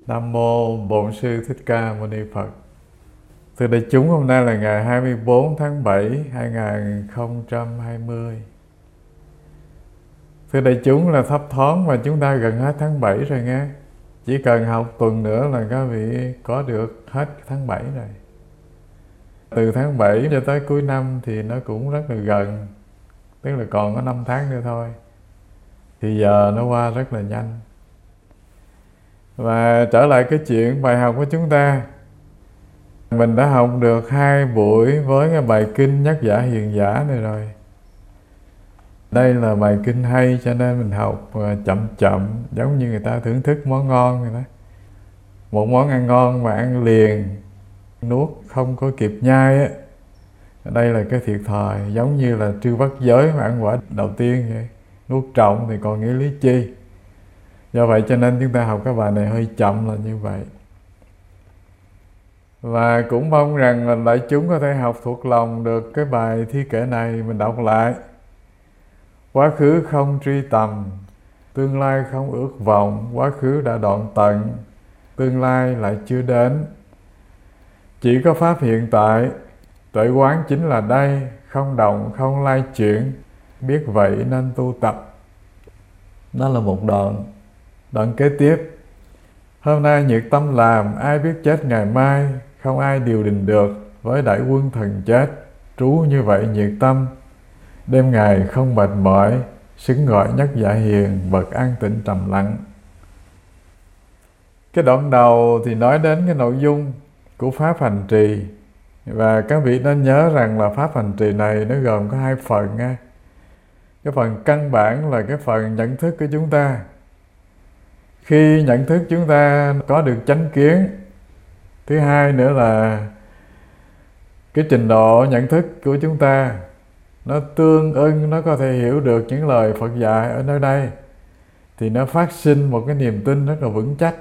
Nam mô Bổn Sư Thích Ca Mâu Ni Phật. Thưa đại chúng, hôm nay là ngày 24 tháng 7 2020. Thưa đại chúng, là thấp thoáng mà chúng ta gần hết tháng 7 rồi nghe. Chỉ cần học tuần nữa là các vị có được hết tháng 7 rồi. Từ tháng 7 cho tới cuối năm thì nó cũng rất là gần, tức là còn có 5 tháng nữa thôi. Thì giờ nó qua rất là nhanh. Và trở lại cái chuyện bài học của chúng ta, mình đã học được 2 buổi với cái bài kinh Nhất Giả Hiền Giả này rồi. Đây là bài kinh hay cho nên mình học chậm chậm, giống như người ta thưởng thức món ngon vậy đó. Một món ăn ngon mà ăn liền, nuốt không có kịp nhai á, đây là cái thiệt thòi. Giống như là Trư Bắt Giới mà ăn quả đầu tiên vậy, nuốt trọn thì còn nghĩ lý chi. Do vậy cho nên chúng ta học cái bài này hơi chậm là như vậy. Và cũng mong rằng là đại chúng có thể học thuộc lòng được cái bài thi kệ này. Mình đọc lại: quá khứ không truy tầm, tương lai không ước vọng. Quá khứ đã đoạn tận, tương lai lại chưa đến. Chỉ có pháp hiện tại, tuệ quán chính là đây. Không động không lai chuyển, biết vậy nên tu tập. Đó là một đoạn. Đoạn kế tiếp: hôm nay nhiệt tâm làm, ai biết chết ngày mai. Không ai điều đình được, với đại quân thần chết. Trú như vậy nhiệt tâm, đêm ngày không mệt mỏi. Xứng gọi Nhất Giả Hiền, bậc an tịnh trầm lặng. Cái đoạn đầu thì nói đến cái nội dung của pháp hành trì. Và các vị nên nhớ rằng là pháp hành trì này nó gồm có 2 phần nha. Cái phần căn bản là cái phần nhận thức của chúng ta. Khi nhận thức chúng ta có được chánh kiến. Thứ hai nữa là cái trình độ nhận thức của chúng ta nó tương ưng, nó có thể hiểu được những lời Phật dạy ở nơi đây, thì nó phát sinh một cái niềm tin rất là vững chắc.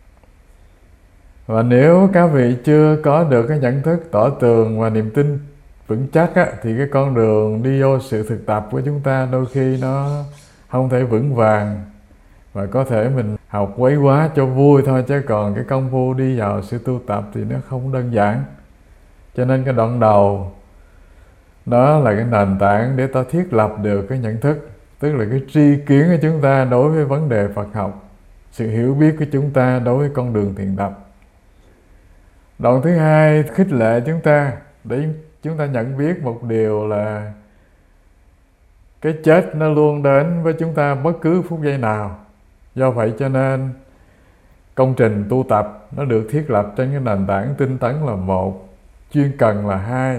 Và nếu các vị chưa có được cái nhận thức tỏ tường và niềm tin vững chắc á, thì cái con đường đi vô sự thực tập của chúng ta đôi khi nó không thể vững vàng. Và có thể mình học quấy quá cho vui thôi, chứ còn cái công phu đi vào sự tu tập thì nó không đơn giản. Cho nên cái đoạn đầu đó là cái nền tảng để ta thiết lập được cái nhận thức, tức là cái tri kiến của chúng ta đối với vấn đề Phật học, sự hiểu biết của chúng ta đối với con đường thiền tập. Đoạn thứ hai khích lệ chúng ta để chúng ta nhận biết một điều là cái chết nó luôn đến với chúng ta bất cứ phút giây nào. Do vậy cho nên công trình tu tập nó được thiết lập trên cái nền tảng tinh tấn là 1, chuyên cần là 2.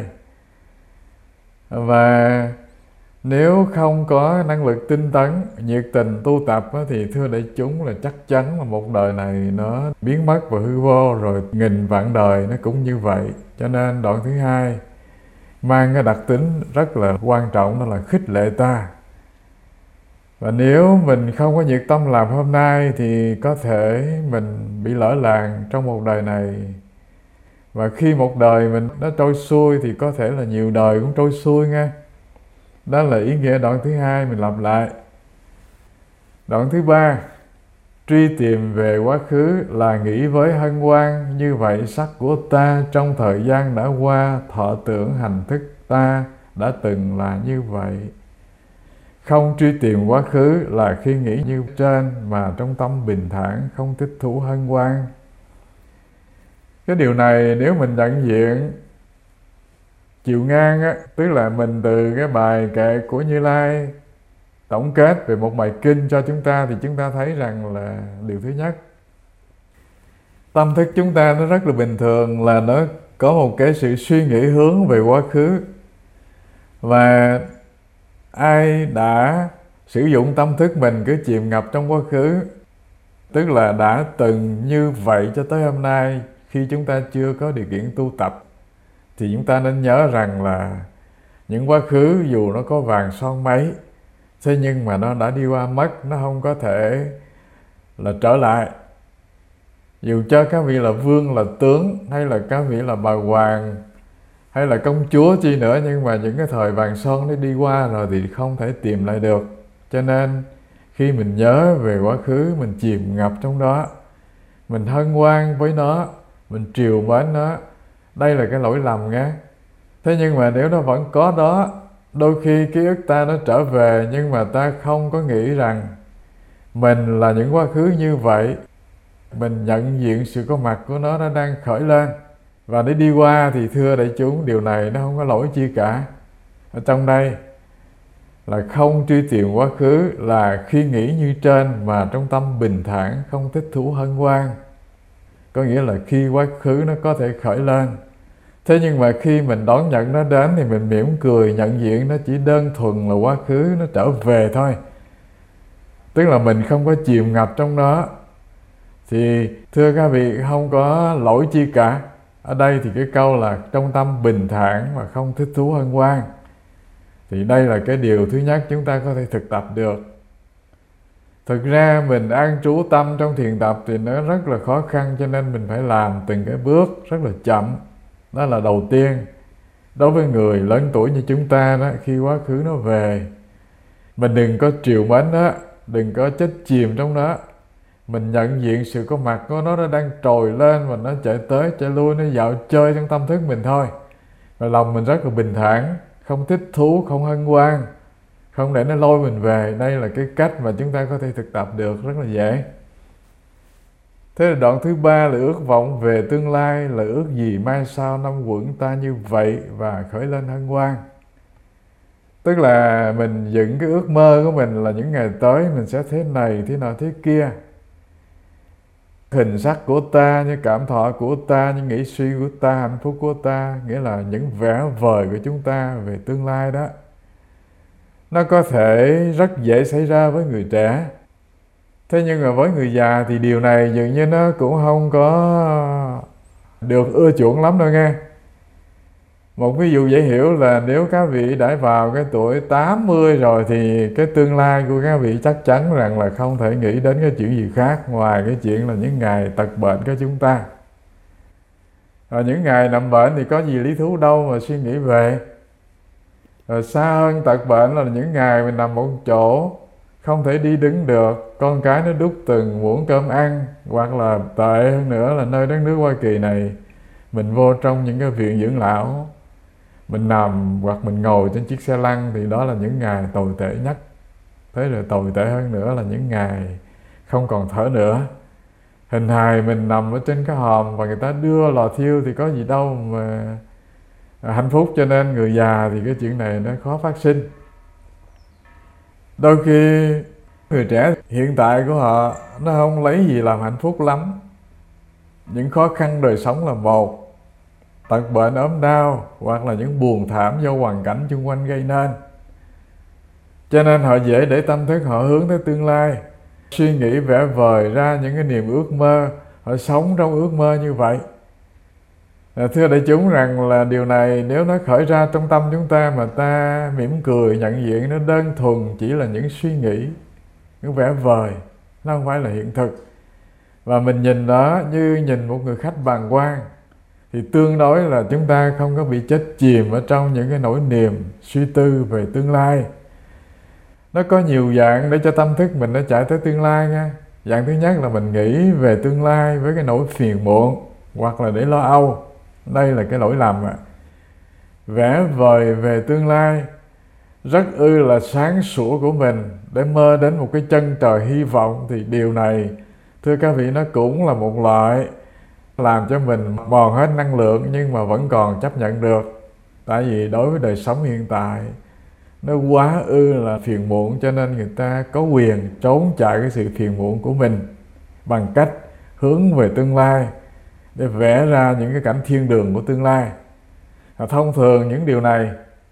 Và nếu không có năng lực tinh tấn, nhiệt tình tu tập thì thưa đại chúng là chắc chắn là một đời này nó biến mất và hư vô, rồi nghìn vạn đời nó cũng như vậy. Cho nên đoạn thứ hai mang cái đặc tính rất là quan trọng, đó là khích lệ ta. Và nếu mình không có nhiệt tâm làm hôm nay thì có thể mình bị lỡ làng trong một đời này. Và khi một đời mình nó trôi xuôi thì có thể là nhiều đời cũng trôi xuôi nghe. Đó là ý nghĩa đoạn thứ hai, mình lặp lại. Đoạn thứ ba: truy tìm về quá khứ là nghĩ với hân hoan. Như vậy sắc của ta trong thời gian đã qua, thọ tưởng hành thức ta đã từng là như vậy. Không truy tìm quá khứ là khi nghĩ như trên, mà trong tâm bình thản không thích thú hân hoan. Cái điều này nếu mình nhận diện chiều ngang á, tức là mình từ cái bài kệ của Như Lai tổng kết về một bài kinh cho chúng ta, thì chúng ta thấy rằng là điều thứ nhất, tâm thức chúng ta nó rất là bình thường, là nó có một cái sự suy nghĩ hướng về quá khứ. Và ai đã sử dụng tâm thức mình cứ chìm ngập trong quá khứ, tức là đã từng như vậy cho tới hôm nay, khi chúng ta chưa có điều kiện tu tập, thì chúng ta nên nhớ rằng là những quá khứ dù nó có vàng son mấy, thế nhưng mà nó đã đi qua mất, nó không có thể là trở lại. Dù cho các vị là vương, là tướng, hay là các vị là bà hoàng, hay là công chúa chi nữa, nhưng mà những cái thời vàng son nó đi qua rồi thì không thể tìm lại được. Cho nên khi mình nhớ về quá khứ, mình chìm ngập trong đó, mình hân hoan với nó, mình trìu mến nó. Đây là cái lỗi lầm nghe. Thế nhưng mà nếu nó vẫn có đó, đôi khi ký ức ta nó trở về, nhưng mà ta không có nghĩ rằng mình là những quá khứ như vậy. Mình nhận diện sự có mặt của nó đang khởi lên. Và để đi qua thì thưa đại chúng, điều này nó không có lỗi chi cả. Ở trong đây là không truy tìm quá khứ, là khi nghĩ như trên mà trong tâm bình thản, không thích thú hân hoan. Có nghĩa là khi quá khứ nó có thể khởi lên, thế nhưng mà khi mình đón nhận nó đến thì mình mỉm cười nhận diện nó chỉ đơn thuần là quá khứ, nó trở về thôi. Tức là mình không có chìm ngập trong nó. Thì thưa các vị, không có lỗi chi cả. Ở đây thì cái câu là trong tâm bình thản và không thích thú hân hoan. Thì đây là cái điều thứ nhất chúng ta có thể thực tập được. Thực ra mình an trú tâm trong thiền tập thì nó rất là khó khăn, cho nên mình phải làm từng cái bước rất là chậm. Đó là đầu tiên. Đối với người lớn tuổi như chúng ta đó, khi quá khứ nó về, mình đừng có trìu mến nó, đừng có chết chìm trong nó. Mình nhận diện sự có mặt của nó đang trồi lên và nó chạy tới chạy lui, nó dạo chơi trong tâm thức mình thôi. Và lòng mình rất là bình thản, không thích thú, không hân hoan, không để nó lôi mình về. Đây là cái cách mà chúng ta có thể thực tập được rất là dễ. Thế là đoạn thứ ba là ước vọng về tương lai, là ước gì mai sau năm quẩn ta như vậy và khởi lên hân hoan. Tức là mình dựng cái ước mơ của mình là những ngày tới mình sẽ thế này, thế nào, thế kia. Hình sắc của ta, như cảm thọ của ta, như nghĩ suy của ta, hạnh phúc của ta, nghĩa là những vẻ vời của chúng ta về tương lai đó. Nó có thể rất dễ xảy ra với người trẻ. Thế nhưng mà với người già thì điều này dường như nó cũng không có được ưa chuộng lắm đâu nghe. Một ví dụ dễ hiểu là nếu các vị đã vào cái tuổi 80 rồi thì cái tương lai của các vị chắc chắn rằng là không thể nghĩ đến cái chuyện gì khác ngoài cái chuyện là những ngày tật bệnh của chúng ta. Rồi những ngày nằm bệnh thì có gì lý thú đâu mà suy nghĩ về. Rồi xa hơn tật bệnh là những ngày mình nằm một chỗ, không thể đi đứng được, con cái nó đút từng muỗng cơm ăn, hoặc là tệ hơn nữa là nơi đất nước Hoa Kỳ này, mình vô trong những cái viện dưỡng lão, mình nằm hoặc mình ngồi trên chiếc xe lăn, thì đó là những ngày tồi tệ nhất. Thế rồi tồi tệ hơn nữa là những ngày không còn thở nữa. Hình hài mình nằm ở trên cái hòm và người ta đưa lò thiêu thì có gì đâu mà hạnh phúc. Cho nên người già thì cái chuyện này nó khó phát sinh. Đôi khi người trẻ hiện tại của họ nó không lấy gì làm hạnh phúc lắm. Những khó khăn đời sống là một, tật bệnh ốm đau, hoặc là những buồn thảm do hoàn cảnh xung quanh gây nên. Cho nên họ dễ để tâm thức họ hướng tới tương lai, suy nghĩ vẽ vời ra những cái niềm ước mơ, họ sống trong ước mơ như vậy. Thưa đại chúng rằng là điều này nếu nó khởi ra trong tâm chúng ta mà ta mỉm cười nhận diện, nó đơn thuần chỉ là những suy nghĩ, những vẽ vời, nó không phải là hiện thực. Và mình nhìn đó như nhìn một người khách bàng quan, thì tương đối là chúng ta không có bị chết chìm ở trong những cái nỗi niềm suy tư về tương lai. Nó có nhiều dạng để cho tâm thức mình nó chạy tới tương lai nha. Dạng thứ nhất là mình nghĩ về tương lai với cái nỗi phiền muộn, hoặc là để lo âu. Đây là cái lỗi lầm ạ. Vẽ vời về tương lai rất là sáng sủa của mình để mơ đến một cái chân trời hy vọng, thì điều này thưa các vị nó cũng là một loại làm cho mình mòn hết năng lượng, nhưng mà vẫn còn chấp nhận được. Tại vì đối với đời sống hiện tại nó quá là phiền muộn, cho nên người ta có quyền trốn chạy cái sự phiền muộn của mình bằng cách hướng về tương lai để vẽ ra những cái cảnh thiên đường của tương lai. Thông thường những điều này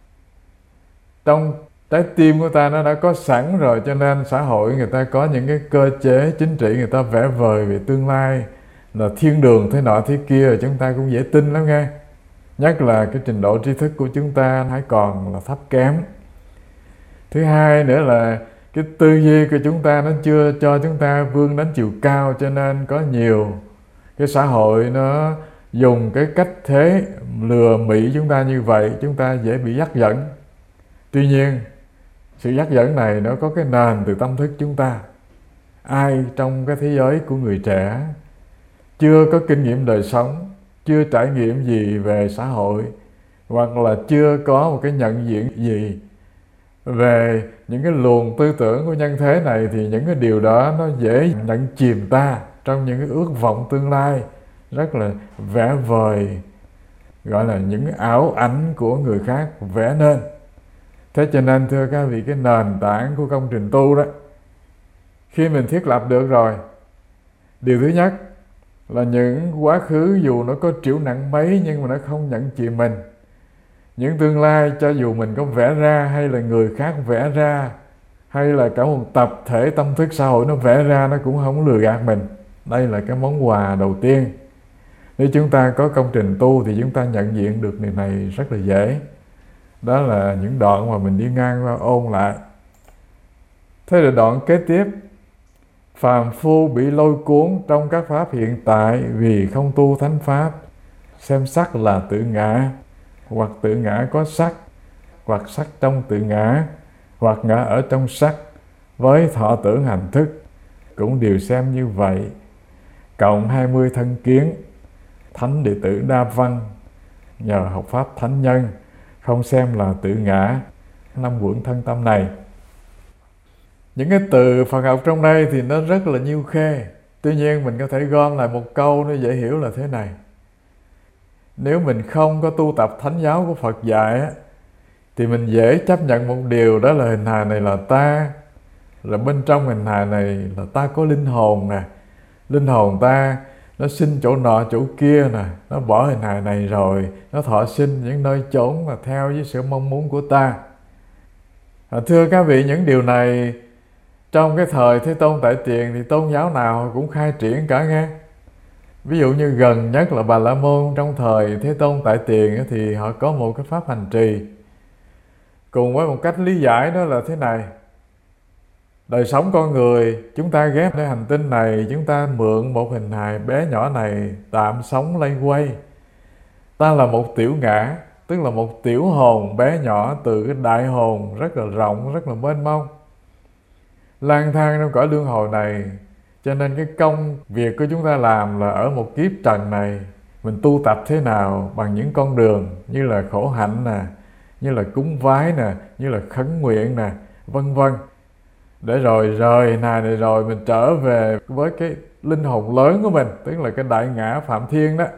trong trái tim của ta nó đã có sẵn rồi, cho nên xã hội người ta có những cái cơ chế chính trị, người ta vẽ vời về tương lai là thiên đường thế nọ thế kia, rồi chúng ta cũng dễ tin lắm nghe. Nhất là cái trình độ tri thức của chúng ta hãy còn là thấp kém. Thứ hai nữa là cái tư duy của chúng ta nó chưa cho chúng ta vươn đến chiều cao, cho nên có nhiều cái xã hội nó dùng cái cách thế lừa bịp chúng ta như vậy, chúng ta dễ bị dắt dẫn. Tuy nhiên sự dắt dẫn này nó có cái nền từ tâm thức chúng ta. Ai trong cái thế giới của người trẻ chưa có kinh nghiệm đời sống, chưa trải nghiệm gì về xã hội, hoặc là chưa có một cái nhận diện gì về những cái luồng tư tưởng của nhân thế này, thì những cái điều đó nó dễ nhận chìm ta trong những cái ước vọng tương lai rất là vẽ vời, gọi là những ảo ảnh của người khác vẽ nên. Thế cho nên thưa các vị, cái nền tảng của công trình tu đó, khi mình thiết lập được rồi, điều thứ nhất là những quá khứ dù nó có trĩu nặng mấy nhưng mà nó không nhận chìm mình. Những tương lai cho dù mình có vẽ ra, hay là người khác vẽ ra, hay là cả một tập thể tâm thức xã hội nó vẽ ra, nó cũng không lừa gạt mình. Đây là cái món quà đầu tiên. Nếu chúng ta có công trình tu thì chúng ta nhận diện được điều này rất là dễ. Đó là những đoạn mà mình đi ngang qua ôn lại. Thế là đoạn kế tiếp: phàm phu bị lôi cuốn trong các pháp hiện tại vì không tu thánh pháp, xem sắc là tự ngã, hoặc tự ngã có sắc, hoặc sắc trong tự ngã, hoặc ngã ở trong sắc, với thọ tưởng hành thức cũng đều xem như vậy. Cộng 20 thân kiến, thánh đệ tử Đa Văn nhờ học pháp thánh nhân không xem là tự ngã 5 quẩn thân tâm này. Những cái từ Phật học trong đây thì nó rất là nhiêu khê. Tuy nhiên mình có thể gom lại một câu nó dễ hiểu là thế này: nếu mình không có tu tập thánh giáo của Phật dạy á, thì mình dễ chấp nhận một điều, đó là hình hài này là ta, là bên trong hình hài này là ta có linh hồn nè. Linh hồn ta nó sinh chỗ nọ chỗ kia nè, nó bỏ hình hài này rồi nó thọ sinh những nơi chốn mà theo với sự mong muốn của ta. Thưa các vị, những điều này trong cái thời Thế Tôn tại tiền thì tôn giáo nào cũng khai triển cả nghe. Ví dụ như gần nhất là Bà La Môn trong thời Thế Tôn tại tiền thì họ có một cái pháp hành trì cùng với một cách lý giải, đó là thế này: đời sống con người, chúng ta ghép nơi hành tinh này, chúng ta mượn một hình hài bé nhỏ này tạm sống lây quay. Ta là một tiểu ngã, tức là một tiểu hồn bé nhỏ từ cái đại hồn rất là rộng, rất là mênh mông, lang thang trong cõi luân hồi này. Cho nên cái công việc của chúng ta làm là ở một kiếp trần này, mình tu tập thế nào bằng những con đường như là khổ hạnh nè, như là cúng vái nè, như là khấn nguyện nè, vân vân, để rồi rời này rồi mình trở về với cái linh hồn lớn của mình, tức là cái đại ngã Phạm Thiên đó.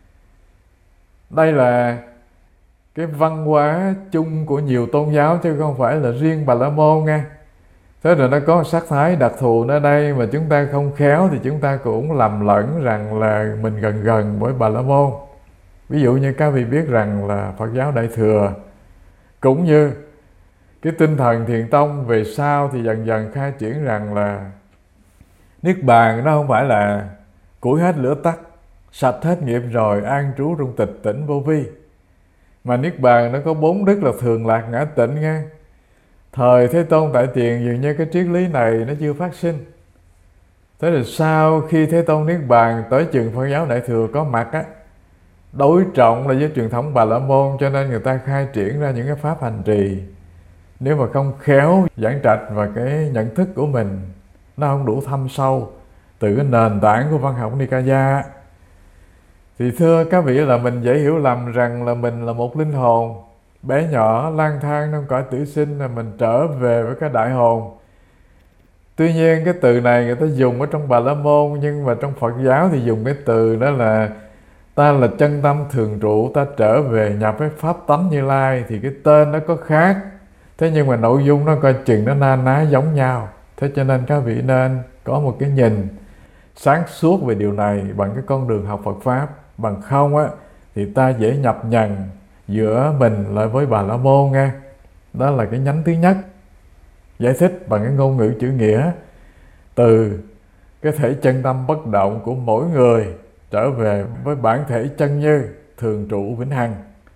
Đây là cái văn hóa chung của nhiều tôn giáo chứ không phải là riêng Bà La Môn nha. Thế rồi nó có sắc thái đặc thù ở đây mà chúng ta không khéo thì chúng ta cũng lầm lẫn rằng là mình gần gần với Bà La Môn. Ví dụ như các vị biết rằng là Phật giáo Đại Thừa cũng như cái tinh thần Thiền Tông về sau thì dần dần khai triển rằng là Niết Bàn nó không phải là củi hết lửa tắt, sạch hết nghiệp rồi an trú trong tịch tỉnh vô vi, mà Niết Bàn nó có 4 đức là thường lạc ngã tịnh nha. Thời Thế Tôn tại tiền dường như cái triết lý này nó chưa phát sinh. Thế là sau khi Thế Tôn Niết Bàn tới chừng Phật giáo Đại Thừa có mặt á, đối trọng là với truyền thống Bà La Môn, cho nên người ta khai triển ra những cái pháp hành trì. Nếu mà không khéo giảng trạch và cái nhận thức của mình nó không đủ thâm sâu từ cái nền tảng của văn học Nikaya, thì thưa các vị là mình dễ hiểu lầm rằng là mình là một linh hồn bé nhỏ lang thang trong cõi tử sinh, là mình trở về với cái đại hồn. Tuy nhiên cái từ này người ta dùng ở trong Bà La Môn, nhưng mà trong Phật giáo thì dùng cái từ đó là ta là chân tâm thường trụ, ta trở về nhập với pháp tánh Như Lai. Thì cái tên nó có khác, thế nhưng mà nội dung nó coi chừng nó na ná giống nhau. Thế cho nên các vị nên có một cái nhìn sáng suốt về điều này bằng cái con đường học Phật Pháp. Bằng không á thì ta dễ nhập nhằng giữa mình lại với Bà La Môn nha. Đó là cái nhánh thứ nhất, giải thích bằng cái ngôn ngữ chữ nghĩa từ cái thể chân tâm bất động của mỗi người trở về với bản thể chân như thường trụ vĩnh hằng.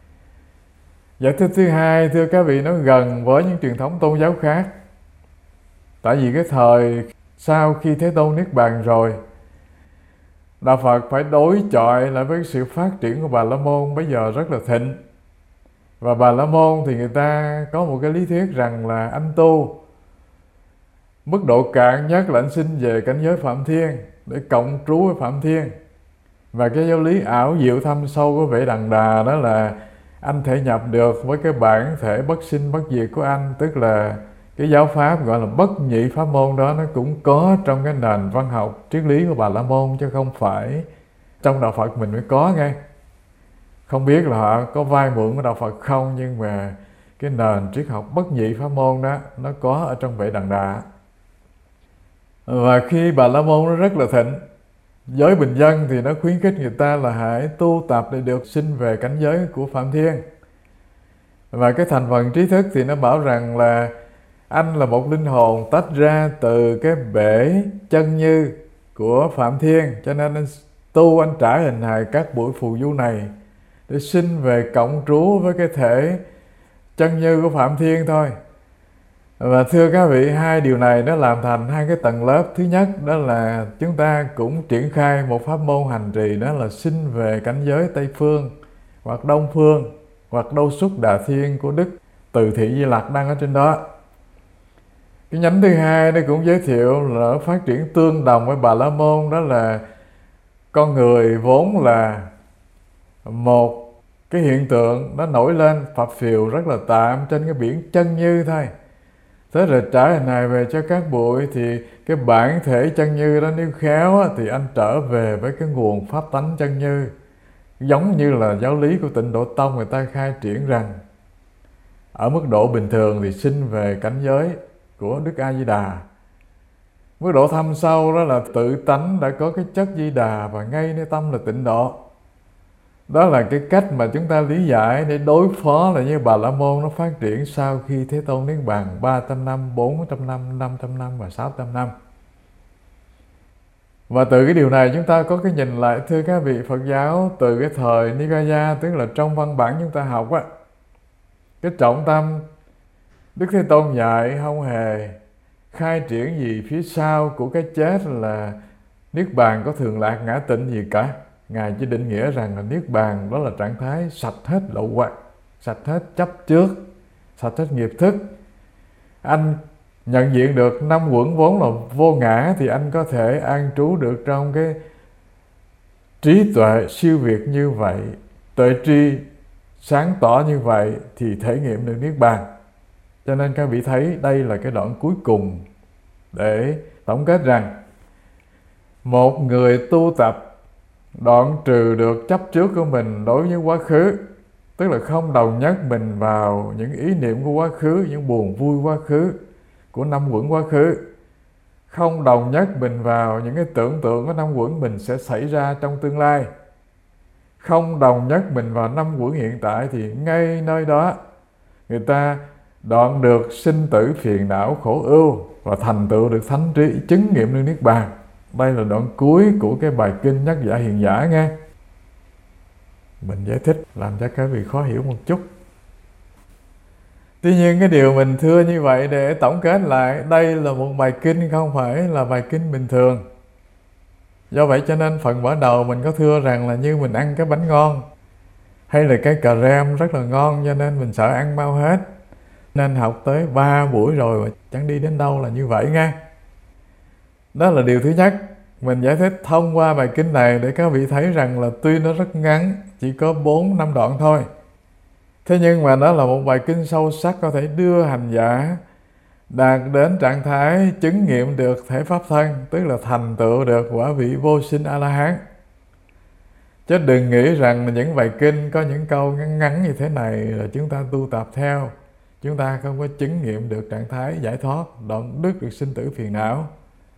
Giải thích thứ hai, thưa các vị, nó gần với những truyền thống tôn giáo khác. Tại vì cái thời sau khi Thế Tôn Niết Bàn rồi, Đạo Phật phải đối chọi lại với sự phát triển của Bà La Môn bây giờ rất là thịnh. Và Bà La Môn thì người ta có một cái lý thuyết rằng là anh tu mức độ cạn nhất là anh sinh về cảnh giới Phạm Thiên để cộng trú với Phạm Thiên. Và cái giáo lý ảo diệu thâm sâu của Vệ Đằng Đà đó là anh thể nhập được với cái bản thể bất sinh bất diệt của anh, tức là cái giáo pháp gọi là bất nhị pháp môn đó nó cũng có trong cái nền văn học triết lý của Bà La Môn, chứ không phải trong đạo Phật mình mới có nghe. Không biết là họ có vay mượn của đạo Phật không, nhưng mà cái nền triết học bất nhị pháp môn đó nó có ở trong Vệ Đằng Đà. Và khi Bà La Môn nó rất là thịnh, giới bình dân thì nó khuyến khích người ta là hãy tu tập để được sinh về cảnh giới của Phạm Thiên. Và cái thành phần trí thức thì nó bảo rằng là anh là một linh hồn tách ra từ cái bể chân như của Phạm Thiên, cho nên anh tu, anh trải hình hài các buổi phù du này để sinh về cộng trú với cái thể chân như của Phạm Thiên thôi. Và thưa các vị, hai điều này nó làm thành hai cái tầng lớp. Thứ nhất đó là chúng ta cũng triển khai một pháp môn hành trì, đó là sinh về cảnh giới Tây Phương hoặc Đông Phương hoặc Đâu Xuất Đà Thiên của Đức Từ Thị Di Lặc đang ở trên đó. Cái nhánh thứ hai nó cũng giới thiệu là phát triển tương đồng với Bà La Môn, đó là con người vốn là một cái hiện tượng nó nổi lên phập phìu rất là tạm trên cái biển chân như thôi. Thế rồi trải hình hài về cho các bụi thì cái bản thể chân như đó nếu khéo thì anh trở về với cái nguồn pháp tánh chân như, giống như là giáo lý của Tịnh Độ Tông người ta khai triển rằng ở mức độ bình thường thì sinh về cảnh giới của Đức A Di Đà. Mức độ thâm sâu đó là tự tánh đã có cái chất Di Đà và ngay nơi tâm là tịnh độ. Đó là cái cách mà chúng ta lý giải để đối phó là như Bà La Môn nó phát triển sau khi Thế Tôn Niết Bàn 300 năm, 400 năm, 500 năm và 600 năm. Và từ cái điều này chúng ta có cái nhìn lại, thưa các vị Phật giáo, từ cái thời Nikaya, tức là trong văn bản chúng ta học á, cái trọng tâm Đức Thế Tôn dạy không hề khai triển gì phía sau của cái chết là Niết Bàn có thường lạc ngã tịnh gì cả. Ngài chỉ định nghĩa rằng là Niết Bàn đó là trạng thái sạch hết lậu hoặc, sạch hết chấp trước, sạch hết nghiệp thức. Anh nhận diện được năm uẩn vốn là vô ngã thì anh có thể an trú được trong cái trí tuệ siêu việt như vậy, tuệ tri sáng tỏ như vậy thì thể nghiệm được Niết Bàn. Cho nên các vị thấy đây là cái đoạn cuối cùng để tổng kết rằng một người tu tập đoạn trừ được chấp trước của mình đối với quá khứ, tức là không đồng nhất mình vào những ý niệm của quá khứ, những buồn vui quá khứ của năm uẩn quá khứ, không đồng nhất mình vào những cái tưởng tượng của năm uẩn mình sẽ xảy ra trong tương lai, không đồng nhất mình vào năm uẩn hiện tại, thì ngay nơi đó người ta đoạn được sinh tử phiền não khổ ưu và thành tựu được thánh trí, chứng nghiệm được Niết Bàn. Đây là đoạn cuối của cái bài kinh Nhất Giả Hiền Giả nghe. Mình giải thích làm cho các vị khó hiểu một chút. Tuy nhiên cái điều mình thưa như vậy để tổng kết lại, đây là một bài kinh không phải là bài kinh bình thường. Do vậy cho nên phần mở đầu mình có thưa rằng là như mình ăn cái bánh ngon hay là cái cà rem rất là ngon, cho nên mình sợ ăn mau hết, nên học tới 3 buổi rồi mà chẳng đi đến đâu là như vậy nghe. Đó là điều thứ nhất. Mình giải thích thông qua bài kinh này để các vị thấy rằng là tuy nó rất ngắn, chỉ có 4-5 đoạn thôi, thế nhưng mà nó là một bài kinh sâu sắc, có thể đưa hành giả đạt đến trạng thái chứng nghiệm được thể pháp thân, tức là thành tựu được quả vị vô sinh A-la-hán. Chứ đừng nghĩ rằng là những bài kinh có những câu ngắn ngắn như thế này là chúng ta tu tập theo, chúng ta không có chứng nghiệm được trạng thái giải thoát, đoạn dứt được sinh tử phiền não.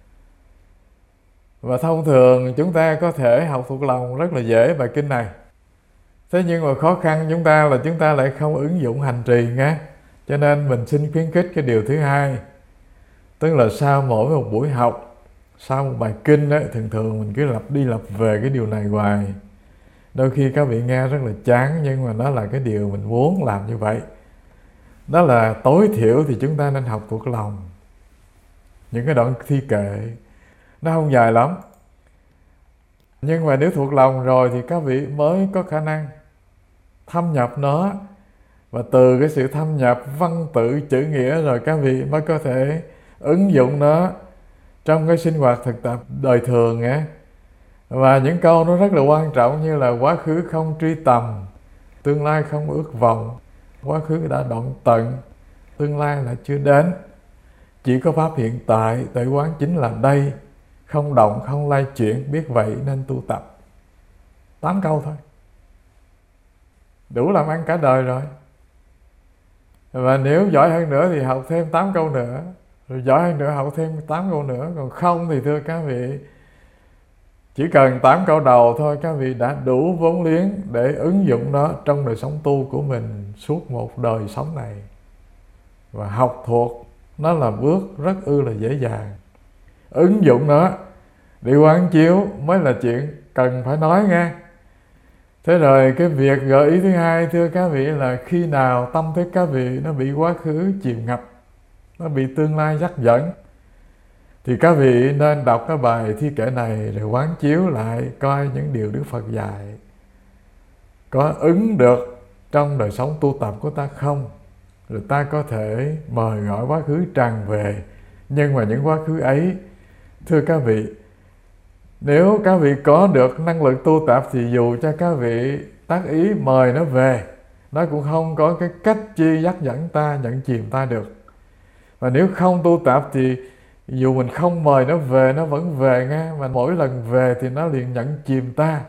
Và thông thường chúng ta có thể học thuộc lòng rất là dễ bài kinh này. Thế nhưng mà khó khăn chúng ta là chúng ta lại không ứng dụng hành trì nghe. Cho nên mình xin khuyến khích cái điều thứ hai, tức là sau mỗi một buổi học, sau một bài kinh đó, thường mình cứ lặp đi lặp về cái điều này hoài. Đôi khi các vị nghe rất là chán, nhưng mà nó là cái điều mình muốn làm như vậy. Đó là tối thiểu thì chúng ta nên học thuộc lòng những cái đoạn thi kệ. Nó không dài lắm, nhưng mà nếu thuộc lòng rồi thì các vị mới có khả năng thâm nhập nó. Và từ cái sự thâm nhập văn tự chữ nghĩa rồi các vị mới có thể ứng dụng nó trong cái sinh hoạt thực tập đời thường á. Và những câu nó rất là quan trọng, như là quá khứ không truy tầm, tương lai không ước vọng, quá khứ đã đoạn tận, tương lai là chưa đến, chỉ có pháp hiện tại, tự quán chính là đây, không động không lay chuyển, biết vậy nên tu tập. 8 câu thôi, đủ làm ăn cả đời rồi. Và nếu giỏi hơn nữa thì học thêm 8 câu nữa, rồi giỏi hơn nữa học thêm 8 câu nữa. Còn không thì thưa các vị, chỉ cần 8 câu đầu thôi, các vị đã đủ vốn liếng để ứng dụng nó trong đời sống tu của mình suốt một đời sống này. Và học thuộc nó là bước rất là dễ dàng. Ứng dụng nó để quán chiếu mới là chuyện cần phải nói nghe. Thế rồi cái việc gợi ý thứ hai thưa các vị là khi nào tâm thức các vị nó bị quá khứ chìm ngập, nó bị tương lai dắt dẫn, thì các vị nên đọc cái bài thi kệ này rồi quán chiếu lại coi những điều Đức Phật dạy có ứng được trong đời sống tu tập của ta không. Rồi ta có thể mời gọi quá khứ tràn về. Nhưng mà những quá khứ ấy, thưa các vị, nếu các vị có được năng lực tu tập thì dù cho các vị tác ý mời nó về, nó cũng không có cái cách chi dắt dẫn ta, nhận chìm ta được. Và nếu không tu tập thì dù mình không mời nó về, nó vẫn về nghe. Mà mỗi lần về thì nó liền nhận chìm ta.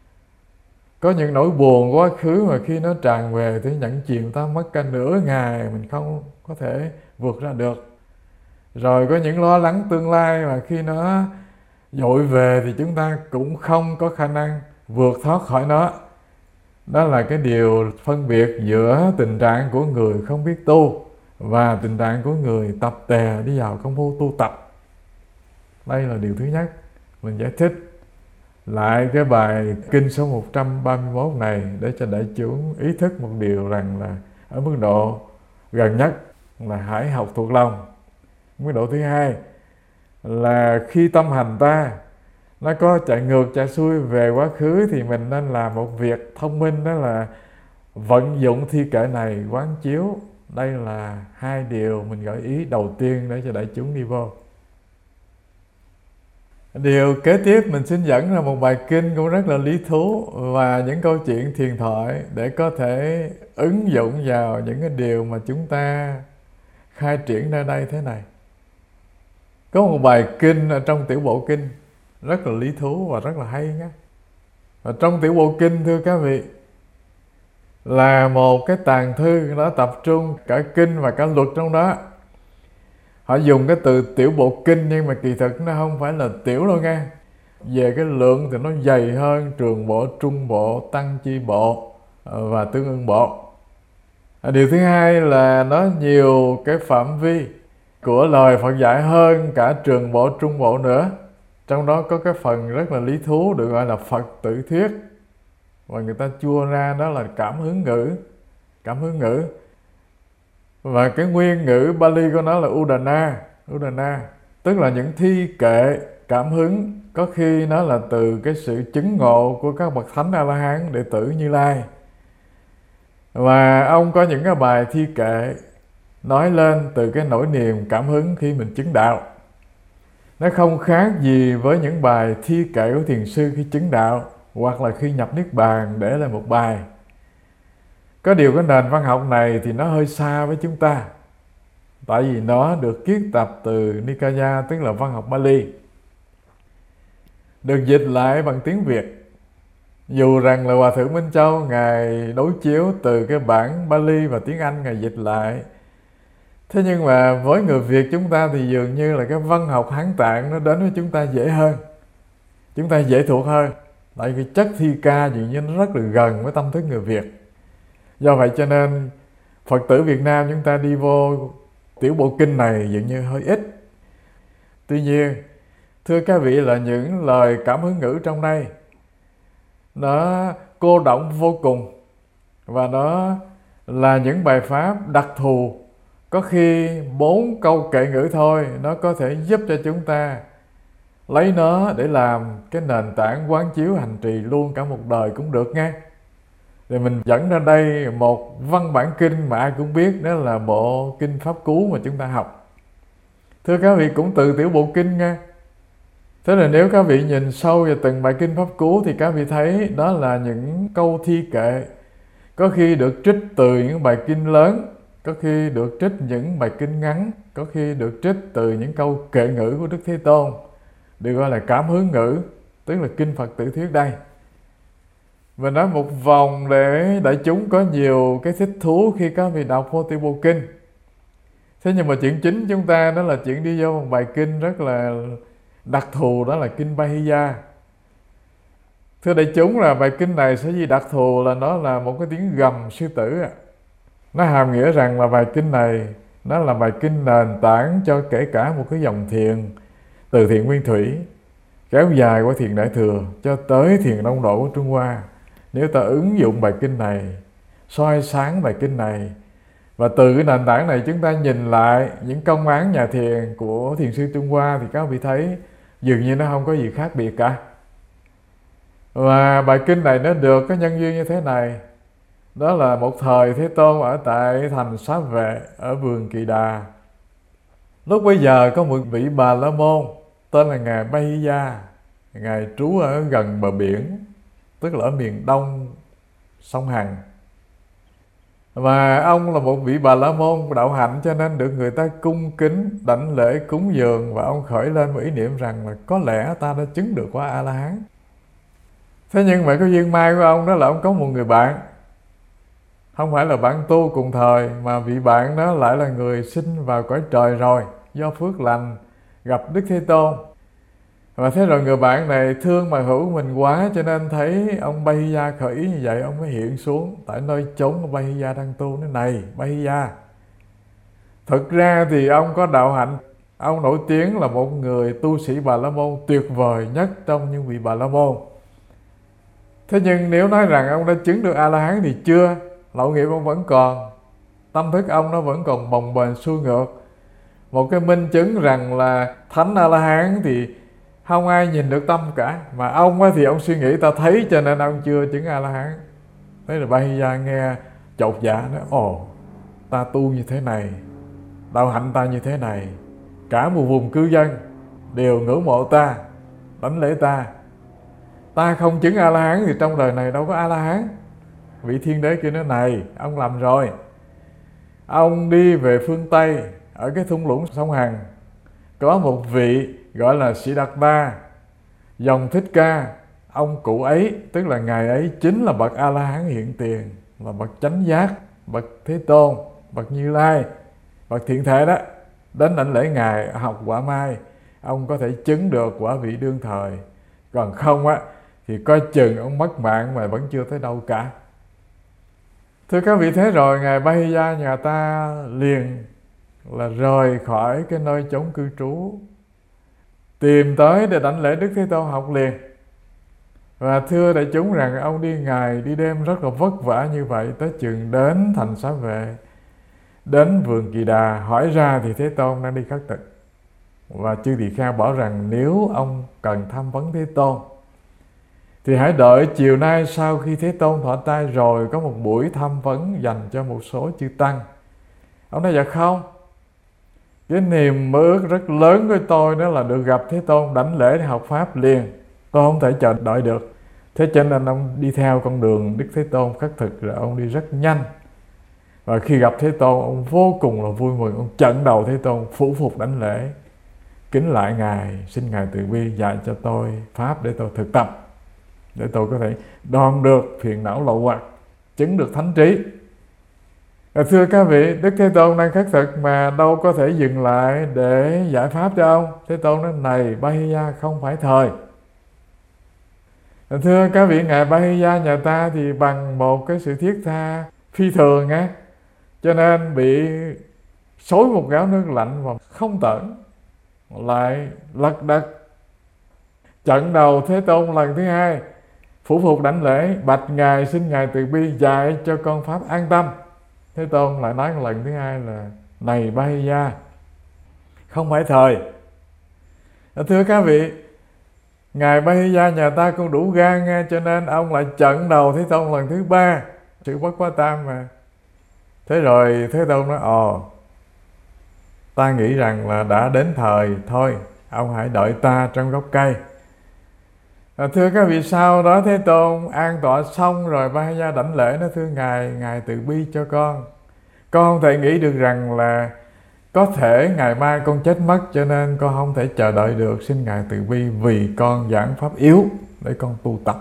Có những nỗi buồn quá khứ mà khi nó tràn về thì nhận chìm ta mất cả nửa ngày, mình không có thể vượt ra được. Rồi có những lo lắng tương lai mà khi nó dội về thì chúng ta cũng không có khả năng vượt thoát khỏi nó. Đó là cái điều phân biệt giữa tình trạng của người không biết tu và tình trạng của người tập tè đi vào công phu tu tập. Đây là điều thứ nhất. Mình giải thích lại cái bài kinh số 131 này để cho đại chúng ý thức một điều rằng là ở mức độ gần nhất là hãy học thuộc lòng. Mức độ thứ hai là khi tâm hành ta nó có chạy ngược chạy xuôi về quá khứ thì mình nên làm một việc thông minh, đó là vận dụng thi kệ này quán chiếu. Đây là hai điều mình gợi ý đầu tiên để cho đại chúng đi vô. Điều kế tiếp mình xin dẫn ra một bài kinh cũng rất là lý thú và những câu chuyện thiền thoại để có thể ứng dụng vào những cái điều mà chúng ta khai triển nơi đây thế này. Có một bài kinh ở trong tiểu bộ kinh rất là lý thú và rất là hay nhé. Và trong tiểu bộ kinh thưa các vị là một cái tàng thư, nó tập trung cả kinh và cả luật trong đó. Họ dùng cái từ tiểu bộ kinh nhưng mà kỳ thực nó không phải là tiểu đâu nghe. Về cái lượng thì nó dày hơn trường bộ, trung bộ, tăng chi bộ và tương ưng bộ. Điều thứ hai là nó nhiều cái phạm vi của lời Phật dạy hơn cả trường bộ, trung bộ nữa. Trong đó có cái phần rất là lý thú được gọi là Phật tự thuyết. Và người ta chua ra đó là cảm hứng ngữ. Cảm hứng ngữ. Và cái nguyên ngữ Bali của nó là Udana. Udana tức là những thi kệ cảm hứng, có khi nó là từ cái sự chứng ngộ của các bậc thánh A-la-hán, đệ tử Như Lai. Và ông có những cái bài thi kệ nói lên từ cái nỗi niềm cảm hứng khi mình chứng đạo. Nó không khác gì với những bài thi kệ của thiền sư khi chứng đạo hoặc là khi nhập Niết Bàn để lại một bài. Có điều cái nền văn học này thì nó hơi xa với chúng ta, tại vì nó được kiết tập từ Nikaya, tức là văn học Bali, được dịch lại bằng tiếng Việt. Dù rằng là Hòa Thượng Minh Châu Ngài đối chiếu từ cái bản Bali và tiếng Anh Ngài dịch lại. Thế nhưng mà với người Việt chúng ta thì dường như là cái văn học Hán Tạng nó đến với chúng ta dễ hơn, chúng ta dễ thuộc hơn. Tại vì chất thi ca dường như nó rất là gần với tâm thức người Việt. Do vậy cho nên Phật tử Việt Nam chúng ta đi vô tiểu bộ kinh này dường như hơi ít. Tuy nhiên, thưa các vị, là những lời cảm hứng ngữ trong đây nó cô động vô cùng. Và nó là những bài pháp đặc thù. Có khi 4 câu kệ ngữ thôi, nó có thể giúp cho chúng ta lấy nó để làm cái nền tảng quán chiếu hành trì luôn cả một đời cũng được nghe. Thì mình dẫn ra đây một văn bản kinh mà ai cũng biết, đó là bộ kinh Pháp Cú mà chúng ta học. Thưa các vị, cũng từ tiểu bộ kinh nghe. Thế là nếu các vị nhìn sâu vào từng bài kinh Pháp Cú thì các vị thấy đó là những câu thi kệ, có khi được trích từ những bài kinh lớn, có khi được trích những bài kinh ngắn, có khi được trích từ những câu kệ ngữ của Đức Thế Tôn, được gọi là cảm hứng ngữ, tức là kinh Phật tử thuyết đây. Mình nói một vòng để đại chúng có nhiều cái thích thú khi các vị đọc Vô Tỳ Bộ Kinh. Thế nhưng mà chuyện chính chúng ta đó là chuyện đi vô một bài kinh rất là đặc thù, đó là kinh Bahiya. Thưa đại chúng, là bài kinh này sở dĩ đặc thù là nó là một cái tiếng gầm sư tử. Nó hàm nghĩa rằng là bài kinh này nó là bài kinh nền tảng cho kể cả một cái dòng thiền từ thiền Nguyên Thủy kéo dài qua thiền Đại Thừa cho tới thiền Đông Độ của Trung Hoa. Nếu ta ứng dụng bài kinh này, soi sáng bài kinh này, và từ cái nền tảng này chúng ta nhìn lại những công án nhà thiền của thiền sư Trung Hoa thì các vị thấy dường như nó không có gì khác biệt cả. Và bài kinh này nó được cái nhân duyên như thế này. Đó là một thời Thế Tôn ở tại thành Xá Vệ ở vườn Kỳ Đà. Lúc bấy giờ có một vị Bà La Môn tên là Ngài Bahiya. Ngài trú ở gần bờ biển, tức là ở miền đông sông Hằng. Và ông là một vị Bà La Môn đạo hạnh, cho nên được người ta cung kính đảnh lễ cúng dường, và ông khởi lên một ý niệm rằng là có lẽ ta đã chứng được quả A-la-hán. Thế nhưng mà cái duyên may của ông đó là ông có một người bạn, không phải là bạn tu cùng thời, mà vị bạn đó lại là người sinh vào cõi trời rồi, do phước lành gặp Đức Thế Tôn. Và thế rồi người bạn này thương mà hữu mình quá, cho nên thấy ông Bahiya khởi ý như vậy, ông mới hiện xuống tại nơi chốn của Bahiya đang tu. Nói này Bahiya, thực ra thì ông có đạo hạnh, ông nổi tiếng là một người tu sĩ Bà La Môn tuyệt vời nhất trong những vị Bà La Môn. Thế nhưng nếu nói rằng ông đã chứng được A-la-hán thì chưa, lậu nghiệp ông vẫn còn, tâm thức ông nó vẫn còn bồng bềnh xuôi ngược. Một cái minh chứng rằng là thánh A-la-hán thì không ai nhìn được tâm cả, mà ông thì ông suy nghĩ ta thấy cho nên ông chưa chứng A-la-hán. Thế là Bahiya nghe chột dạ, nói ồ, ta tu như thế này, đạo hạnh ta như thế này, cả một vùng cư dân đều ngưỡng mộ ta, đảnh lễ ta, ta không chứng A-la-hán thì trong đời này đâu có A-la-hán. Vị thiên đế kia nói này, ông lầm rồi. Ông đi về phương Tây, ở cái thung lũng sông Hằng, có một vị gọi là Siddhartha, dòng Thích Ca. Ông cụ ấy, tức là ngài ấy chính là bậc A-la-hán hiện tiền, là bậc chánh giác, bậc Thế Tôn, bậc Như Lai, bậc Thiện Thể đó. Đến đảnh lễ ngài, học quả mai, ông có thể chứng được quả vị đương thời. Còn không thì coi chừng ông mất mạng mà vẫn chưa tới đâu cả. Thưa các vị, thế rồi ngài Bahiya nhà ta liền là rời khỏi cái nơi chốn cư trú, tìm tới để đảnh lễ Đức Thế Tôn học liền. Và thưa đại chúng rằng ông đi ngày đi đêm rất là vất vả như vậy, tới chừng đến thành Xá Vệ, đến vườn Kỳ Đà, hỏi ra thì Thế Tôn đang đi khất thực. Và chư tỳ kheo bảo rằng nếu ông cần tham vấn Thế Tôn thì hãy đợi chiều nay sau khi Thế Tôn thọ trai rồi có một buổi tham vấn dành cho một số chư tăng. Ông nói dạ không, cái niềm mơ ước rất lớn của tôi đó là được gặp Thế Tôn đảnh lễ để học Pháp liền, tôi không thể chờ đợi được. Thế cho nên ông đi theo con đường Đức Thế Tôn khất thực, rồi ông đi rất nhanh. Và khi gặp Thế Tôn, ông vô cùng là vui mừng, ông chận đầu Thế Tôn, phủ phục đảnh lễ, kính lại ngài, xin ngài từ bi dạy cho tôi Pháp để tôi thực tập, để tôi có thể đoạn được phiền não lậu hoặc, chứng được thánh trí. Thưa các vị, Đức Thế Tôn đang khất thực mà đâu có thể dừng lại để giải pháp cho ông. Thế Tôn nói này Bahiya, không phải thời. Thưa các vị, ngài Bahiya nhà ta thì bằng một cái sự thiết tha phi thường cho nên bị xối một gáo nước lạnh và không tởn, lại lật đật chận đầu Thế Tôn lần thứ hai, phủ phục đảnh lễ, bạch ngài xin ngài từ bi dạy cho con Pháp an tâm. Thế Tôn lại nói lần thứ hai là này Bahiya, không phải thời. Thưa các vị, ngài Bahiya nhà ta cũng đủ gan cho nên ông lại chận đầu Thế Tôn lần thứ ba, sự bất quá tam mà. Thế rồi Thế Tôn nói ta nghĩ rằng là đã đến thời thôi, ông hãy đợi ta trong gốc cây. Thưa các vị, sau đó Thế Tôn an tọa xong rồi, Bahaya đảnh lễ nó: thưa Ngài, Ngài từ bi cho con không thể nghĩ được rằng là có thể ngày mai con chết mất, cho nên con không thể chờ đợi được, xin Ngài từ bi vì con giảng pháp yếu để con tu tập.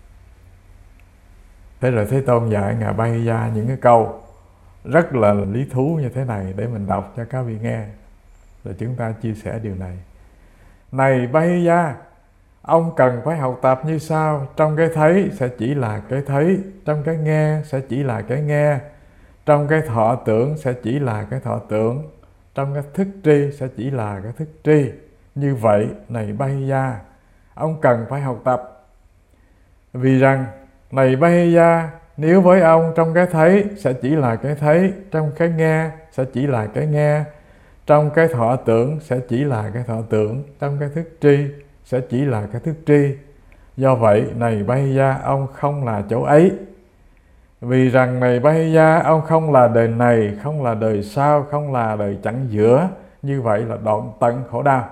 Thế rồi Thế Tôn dạy Ngài Bahaya những cái câu rất là lý thú như thế này để mình đọc cho các vị nghe, rồi chúng ta chia sẻ điều này. Này Bahaya, ông cần phải học tập như sau: trong cái thấy sẽ chỉ là cái thấy, trong cái nghe sẽ chỉ là cái nghe, trong cái thọ tưởng sẽ chỉ là cái thọ tưởng, trong cái thức tri sẽ chỉ là cái thức tri. Như vậy này Bahaya, ông cần phải học tập. Vì rằng này Bahaya, nếu với ông trong cái thấy sẽ chỉ là cái thấy, trong cái nghe sẽ chỉ là cái nghe, trong cái thọ tưởng sẽ chỉ là cái thọ tưởng, trong cái thức tri sẽ chỉ là cái thức tri. Do vậy này Bahaya, ông không là chỗ ấy. Vì rằng này Bahaya, ông không là đời này, không là đời sau, không là đời chặng giữa. Như vậy là đoạn tận khổ đau.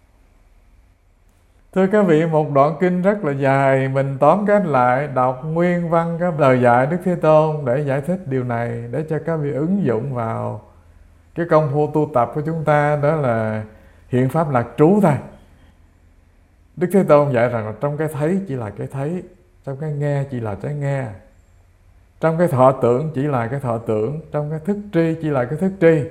Thưa các vị, một đoạn kinh rất là dài, mình tóm kết lại đọc nguyên văn các lời dạy Đức Thế Tôn để giải thích điều này, để cho các vị ứng dụng vào cái công phu tu tập của chúng ta, đó là hiện pháp lạc trú thôi. Đức Thế Tôn dạy rằng là trong cái thấy chỉ là cái thấy, trong cái nghe chỉ là cái nghe, trong cái thọ tưởng chỉ là cái thọ tưởng, trong cái thức tri chỉ là cái thức tri.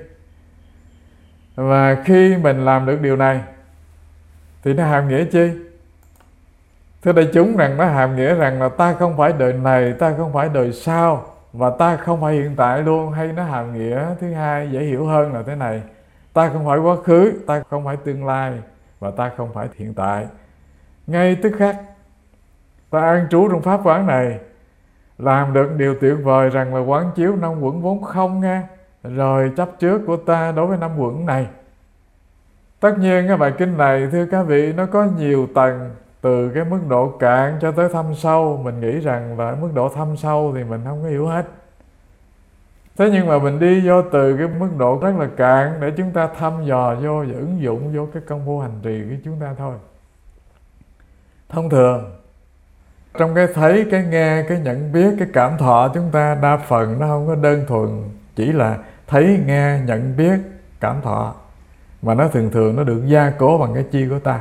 Và khi mình làm được điều này thì nó hàm nghĩa chi? Thưa đại chúng, rằng nó hàm nghĩa rằng là ta không phải đời này, ta không phải đời sau, và ta không phải hiện tại luôn. Hay nó hàm nghĩa thứ hai dễ hiểu hơn là thế này: ta không phải quá khứ, ta không phải tương lai, và ta không phải hiện tại. Ngay tức khắc ta an trú trong pháp quán này, làm được điều tuyệt vời rằng là quán chiếu năm uẩn vốn không nghe, rồi chấp trước của ta đối với năm uẩn này. Tất nhiên cái bài kinh này, thưa các vị, nó có nhiều tầng, từ cái mức độ cạn cho tới thâm sâu. Mình nghĩ rằng là mức độ thâm sâu thì mình không có hiểu hết. Thế nhưng mà mình đi vô từ cái mức độ rất là cạn để chúng ta thăm dò vô và ứng dụng vô cái công phu hành trì của chúng ta thôi. Thông thường trong cái thấy, cái nghe, cái nhận biết, cái cảm thọ chúng ta đa phần nó không có đơn thuần chỉ là thấy, nghe, nhận biết, cảm thọ, mà nó thường nó được gia cố bằng cái chi của ta.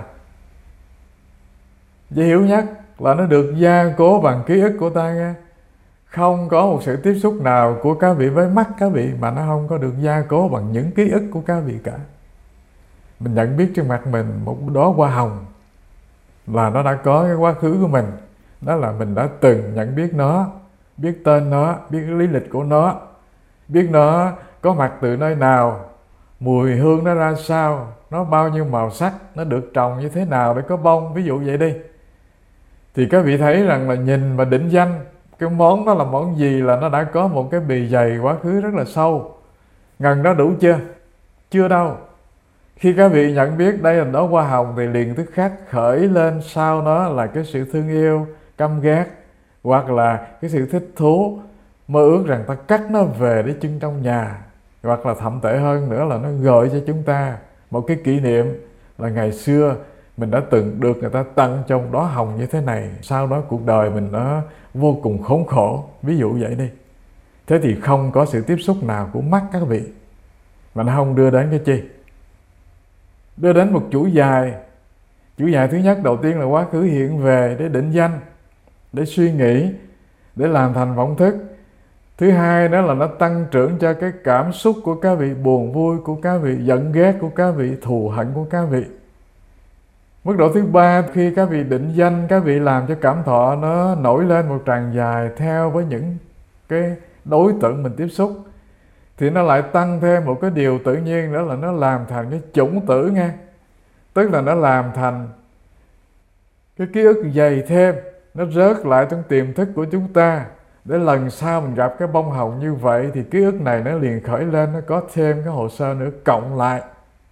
Dễ hiểu nhất là nó được gia cố bằng ký ức của ta nghe. Không có một sự tiếp xúc nào của các vị với mắt các vị mà nó không có được gia cố bằng những ký ức của các vị cả. Mình nhận biết trên mặt mình một đóa hoa hồng là nó đã có cái quá khứ của mình. Đó là mình đã từng nhận biết nó, biết tên nó, biết lý lịch của nó, biết nó có mặt từ nơi nào, mùi hương nó ra sao, nó bao nhiêu màu sắc, nó được trồng như thế nào để có bông, ví dụ vậy đi. Thì các vị thấy rằng là nhìn và định danh cái món đó là món gì là nó đã có một cái bì dày quá khứ rất là sâu. Ngần đó đủ chưa? Chưa đâu. Khi các vị nhận biết đây là đóa hoa hồng thì liền tức khắc khởi lên sau nó là cái sự thương yêu, căm ghét, hoặc là cái sự thích thú, mơ ước rằng ta cắt nó về để trưng trong nhà, hoặc là thậm tệ hơn nữa là nó gợi cho chúng ta một cái kỷ niệm là ngày xưa mình đã từng được người ta tặng cho một đóa hồng như thế này, sau đó cuộc đời mình nó vô cùng khốn khổ, ví dụ vậy đi. Thế thì không có sự tiếp xúc nào của mắt các vị mà nó không đưa đến cái chi? Đưa đến một chuỗi dài. Chuỗi dài thứ nhất, đầu tiên là quá khứ hiện về để định danh, để suy nghĩ, để làm thành vọng thức. Thứ hai đó là nó tăng trưởng cho cái cảm xúc của các vị, buồn vui của các vị, giận ghét của các vị, thù hận của các vị. Mức độ thứ ba, khi các vị định danh, các vị làm cho cảm thọ nó nổi lên một tràng dài theo với những cái đối tượng mình tiếp xúc, thì nó lại tăng thêm một cái điều tự nhiên nữa là nó làm thành cái chủng tử nghe. Tức là nó làm thành cái ký ức dày thêm, nó rớt lại trong tiềm thức của chúng ta, để lần sau mình gặp cái bông hồng như vậy thì ký ức này nó liền khởi lên, nó có thêm cái hồ sơ nữa cộng lại.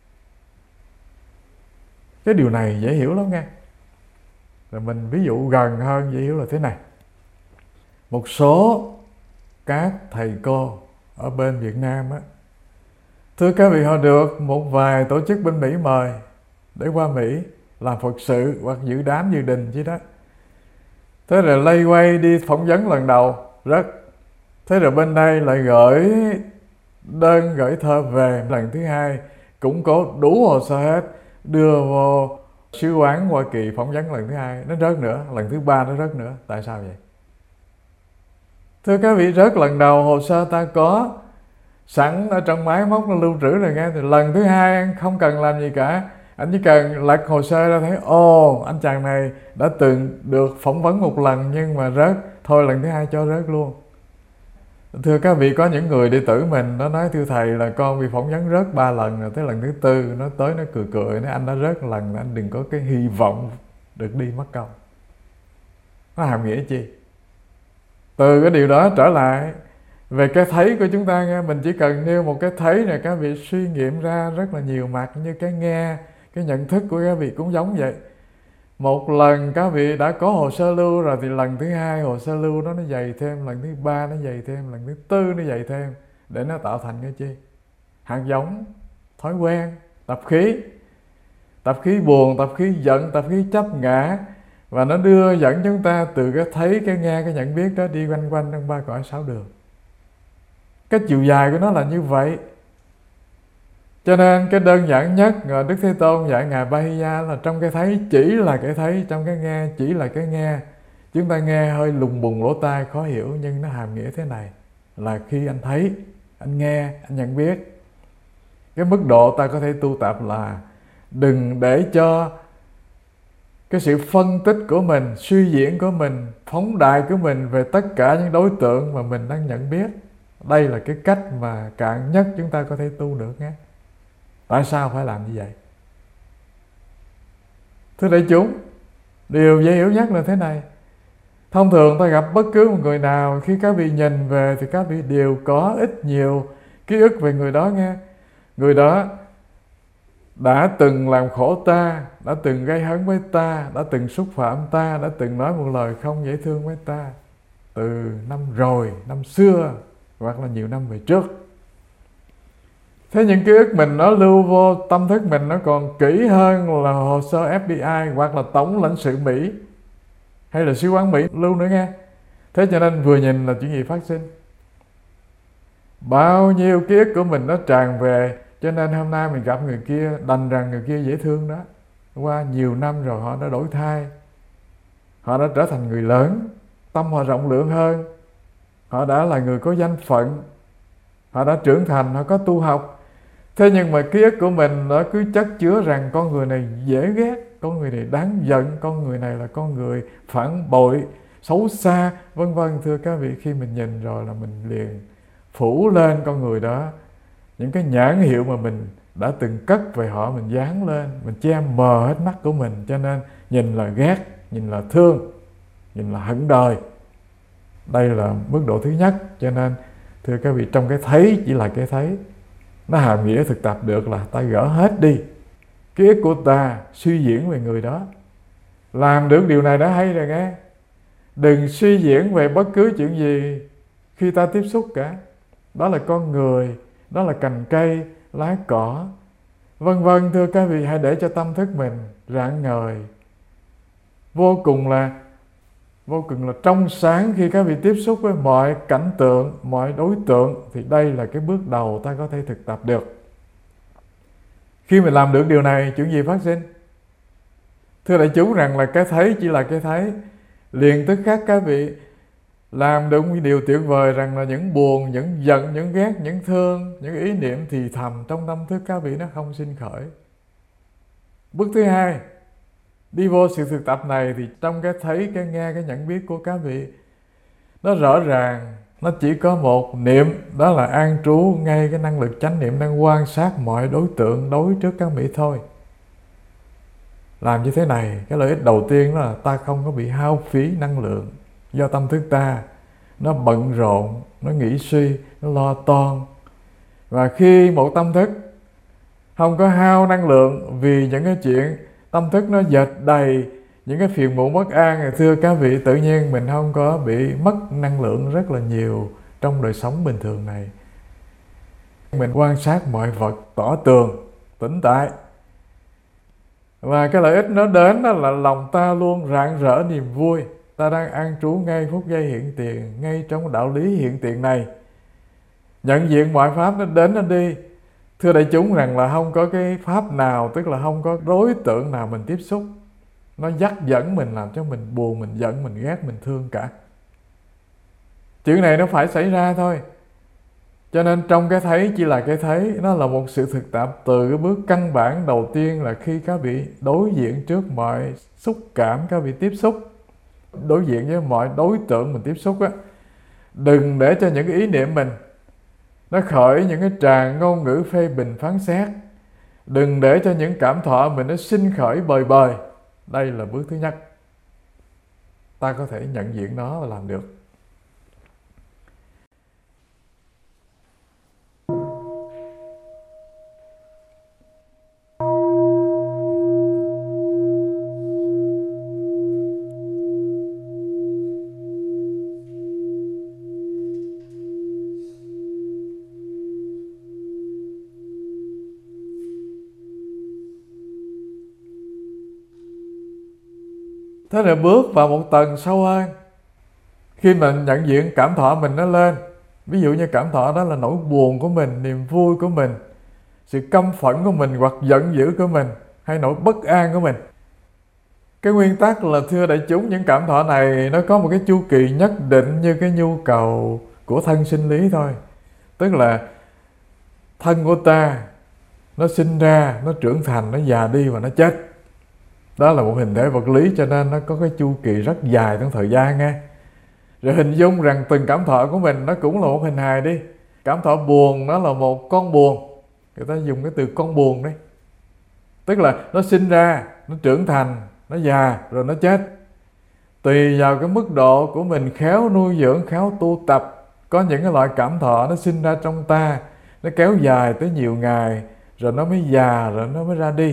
Cái điều này dễ hiểu lắm nghe. Rồi mình ví dụ gần hơn dễ hiểu là thế này. Một số các thầy cô ở bên Việt Nam á, thưa các vị, họ được một vài tổ chức bên Mỹ mời để qua Mỹ làm Phật sự hoặc dự đám dự đình chứ đó. Thế rồi lây quay đi phỏng vấn lần đầu rớt. Thế rồi bên đây lại gửi đơn gửi thơ về lần thứ hai, cũng có đủ hồ sơ hết, đưa vô sứ quán Hoa Kỳ phỏng vấn lần thứ hai, nó rớt nữa, lần thứ ba nó rớt nữa. Tại sao vậy? Thưa các vị, rớt lần đầu hồ sơ ta có sẵn ở trong máy móc, nó lưu trữ rồi nghe. Thì lần thứ hai anh không cần làm gì cả, anh chỉ cần lật hồ sơ ra thấy anh chàng này đã từng được phỏng vấn một lần nhưng mà rớt, thôi lần thứ hai cho rớt luôn. Thưa các vị, có những người đệ tử mình nó nói thưa thầy là con bị phỏng vấn rớt 3 lần rồi, tới lần thứ tư nó tới nó cười nói anh đã rớt lần, anh đừng có cái hy vọng được đi mất công. Nó hàm nghĩa chi? Từ cái điều đó trở lại về cái thấy của chúng ta nghe, mình chỉ cần nêu một cái thấy này, các vị suy nghiệm ra rất là nhiều mặt. Như cái nghe, cái nhận thức của các vị cũng giống vậy. Một lần các vị đã có hồ sơ lưu rồi thì lần thứ hai hồ sơ lưu đó nó dày thêm, lần thứ ba nó dày thêm, lần thứ tư nó dày thêm, để nó tạo thành cái chi? Hạt giống, thói quen, tập khí buồn, tập khí giận, tập khí chấp ngã. Và nó đưa dẫn chúng ta từ cái thấy, cái nghe, cái nhận biết đó đi quanh quanh trong 3 cõi 6 đường. Cái chiều dài của nó là như vậy. Cho nên cái đơn giản nhất Đức Thế Tôn dạy Ngài Bahiya là trong cái thấy chỉ là cái thấy, trong cái nghe chỉ là cái nghe. Chúng ta nghe hơi lùng bùng lỗ tai khó hiểu, nhưng nó hàm nghĩa thế này là khi anh thấy, anh nghe, anh nhận biết, cái mức độ ta có thể tu tập là đừng để cho cái sự phân tích của mình, suy diễn của mình, phóng đại của mình về tất cả những đối tượng mà mình đang nhận biết. Đây là cái cách mà cạn nhất chúng ta có thể tu được nhé. Tại sao phải làm như vậy? Thưa đại chúng, điều dễ hiểu nhất là thế này. Thông thường ta gặp bất cứ một người nào, khi các vị nhìn về thì các vị đều có ít nhiều ký ức về người đó nghe. Người đó đã từng làm khổ ta, đã từng gây hấn với ta, đã từng xúc phạm ta, đã từng nói một lời không dễ thương với ta, từ năm rồi, năm xưa, hoặc là nhiều năm về trước. Thế những ký ức mình nó lưu vô tâm thức mình nó còn kỹ hơn là hồ sơ FBI hoặc là Tổng lãnh sự Mỹ hay là sứ quán Mỹ lưu nữa nghe. Thế cho nên vừa nhìn là chuyện gì phát sinh. Bao nhiêu ký ức của mình nó tràn về. Cho nên hôm nay mình gặp người kia, đành rằng người kia dễ thương đó. Qua nhiều năm rồi họ đã đổi thay. Họ đã trở thành người lớn, tâm họ rộng lượng hơn. Họ đã là người có danh phận. Họ đã trưởng thành, họ có tu học. Thế nhưng mà ký ức của mình nó cứ chất chứa rằng con người này dễ ghét, con người này đáng giận, con người này là con người phản bội, xấu xa, vân vân. Thưa các vị, khi mình nhìn rồi là mình liền phủ lên con người đó những cái nhãn hiệu mà mình đã từng cất về họ, mình dán lên, mình che mờ hết mắt của mình. Cho nên nhìn là ghét, nhìn là thương, nhìn là hận đời. Đây là mức độ thứ nhất. Cho nên thưa các vị, trong cái thấy chỉ là cái thấy, nó hàm nghĩa thực tập được là ta gỡ hết đi ký ức của ta suy diễn về người đó. Làm được điều này đã hay rồi nghe. Đừng suy diễn về bất cứ chuyện gì khi ta tiếp xúc cả. Đó là con người, đó là cành cây, lá cỏ, vân vân. Thưa các vị, hãy để cho tâm thức mình rạng ngời, vô cùng là trong sáng khi các vị tiếp xúc với mọi cảnh tượng, mọi đối tượng. Thì đây là cái bước đầu ta có thể thực tập được. Khi mình làm được điều này, chuyện gì phát sinh? Thưa đại chúng, rằng là cái thấy chỉ là cái thấy, liền tức khắc các vị làm được một điều tuyệt vời, rằng là những buồn, những giận, những ghét, những thương, những ý niệm thì thầm trong tâm thức các vị nó không sinh khởi. Bước thứ hai, đi vô sự thực tập này thì trong cái thấy, cái nghe, cái nhận biết của các vị nó rõ ràng, nó chỉ có một niệm, đó là an trú ngay cái năng lực chánh niệm đang quan sát mọi đối tượng đối trước các vị thôi. Làm như thế này, cái lợi ích đầu tiên đó là ta không có bị hao phí năng lượng do tâm thức ta nó bận rộn, nó nghĩ suy, nó lo toan. Và khi một tâm thức không có hao năng lượng vì những cái chuyện tâm thức nó dệt đầy những cái phiền muộn bất an, thì thưa các vị, tự nhiên mình không có bị mất năng lượng rất là nhiều trong đời sống bình thường này. Mình quan sát mọi vật tỏ tường, tĩnh tại. Và cái lợi ích nó đến đó là lòng ta luôn rạng rỡ niềm vui. Ta đang an trú ngay phút giây hiện tiền, ngay trong đạo lý hiện tiền này. Nhận diện mọi pháp nó đến nó đi. Thưa đại chúng rằng là không có cái pháp nào, tức là không có đối tượng nào mình tiếp xúc nó dắt dẫn mình, làm cho mình buồn, mình giận, mình ghét, mình thương cả. Chuyện này nó phải xảy ra thôi. Cho nên trong cái thấy chỉ là cái thấy, nó là một sự thực tập từ cái bước căn bản đầu tiên là khi các vị đối diện trước mọi xúc cảm các vị tiếp xúc, đối diện với mọi đối tượng mình tiếp xúc á, đừng để cho những cái ý niệm mình nó khởi những cái tràng ngôn ngữ phê bình phán xét. Đừng để cho những cảm thọ mình nó sinh khởi bời bời. Đây là bước thứ nhất. Ta có thể nhận diện nó và làm được. Thế rồi bước vào một tầng sâu hơn. Khi mình nhận diện cảm thọ mình nó lên, ví dụ như cảm thọ đó là nỗi buồn của mình, niềm vui của mình, sự căm phẫn của mình hoặc giận dữ của mình, hay nỗi bất an của mình. Cái nguyên tắc là thưa đại chúng, những cảm thọ này nó có một cái chu kỳ nhất định như cái nhu cầu của thân sinh lý thôi. Tức là thân của ta nó sinh ra, nó trưởng thành, nó già đi và nó chết. Đó là một hình thể vật lý, cho nên nó có cái chu kỳ rất dài trong thời gian nghe. Rồi hình dung rằng từng cảm thọ của mình nó cũng là một hình hài đi. Cảm thọ buồn nó là một con buồn. Người ta dùng cái từ con buồn đấy. Tức là nó sinh ra, nó trưởng thành, nó già, rồi nó chết. Tùy vào cái mức độ của mình khéo nuôi dưỡng, khéo tu tập. Có những cái loại cảm thọ nó sinh ra trong ta, nó kéo dài tới nhiều ngày, rồi nó mới già, rồi nó mới ra đi.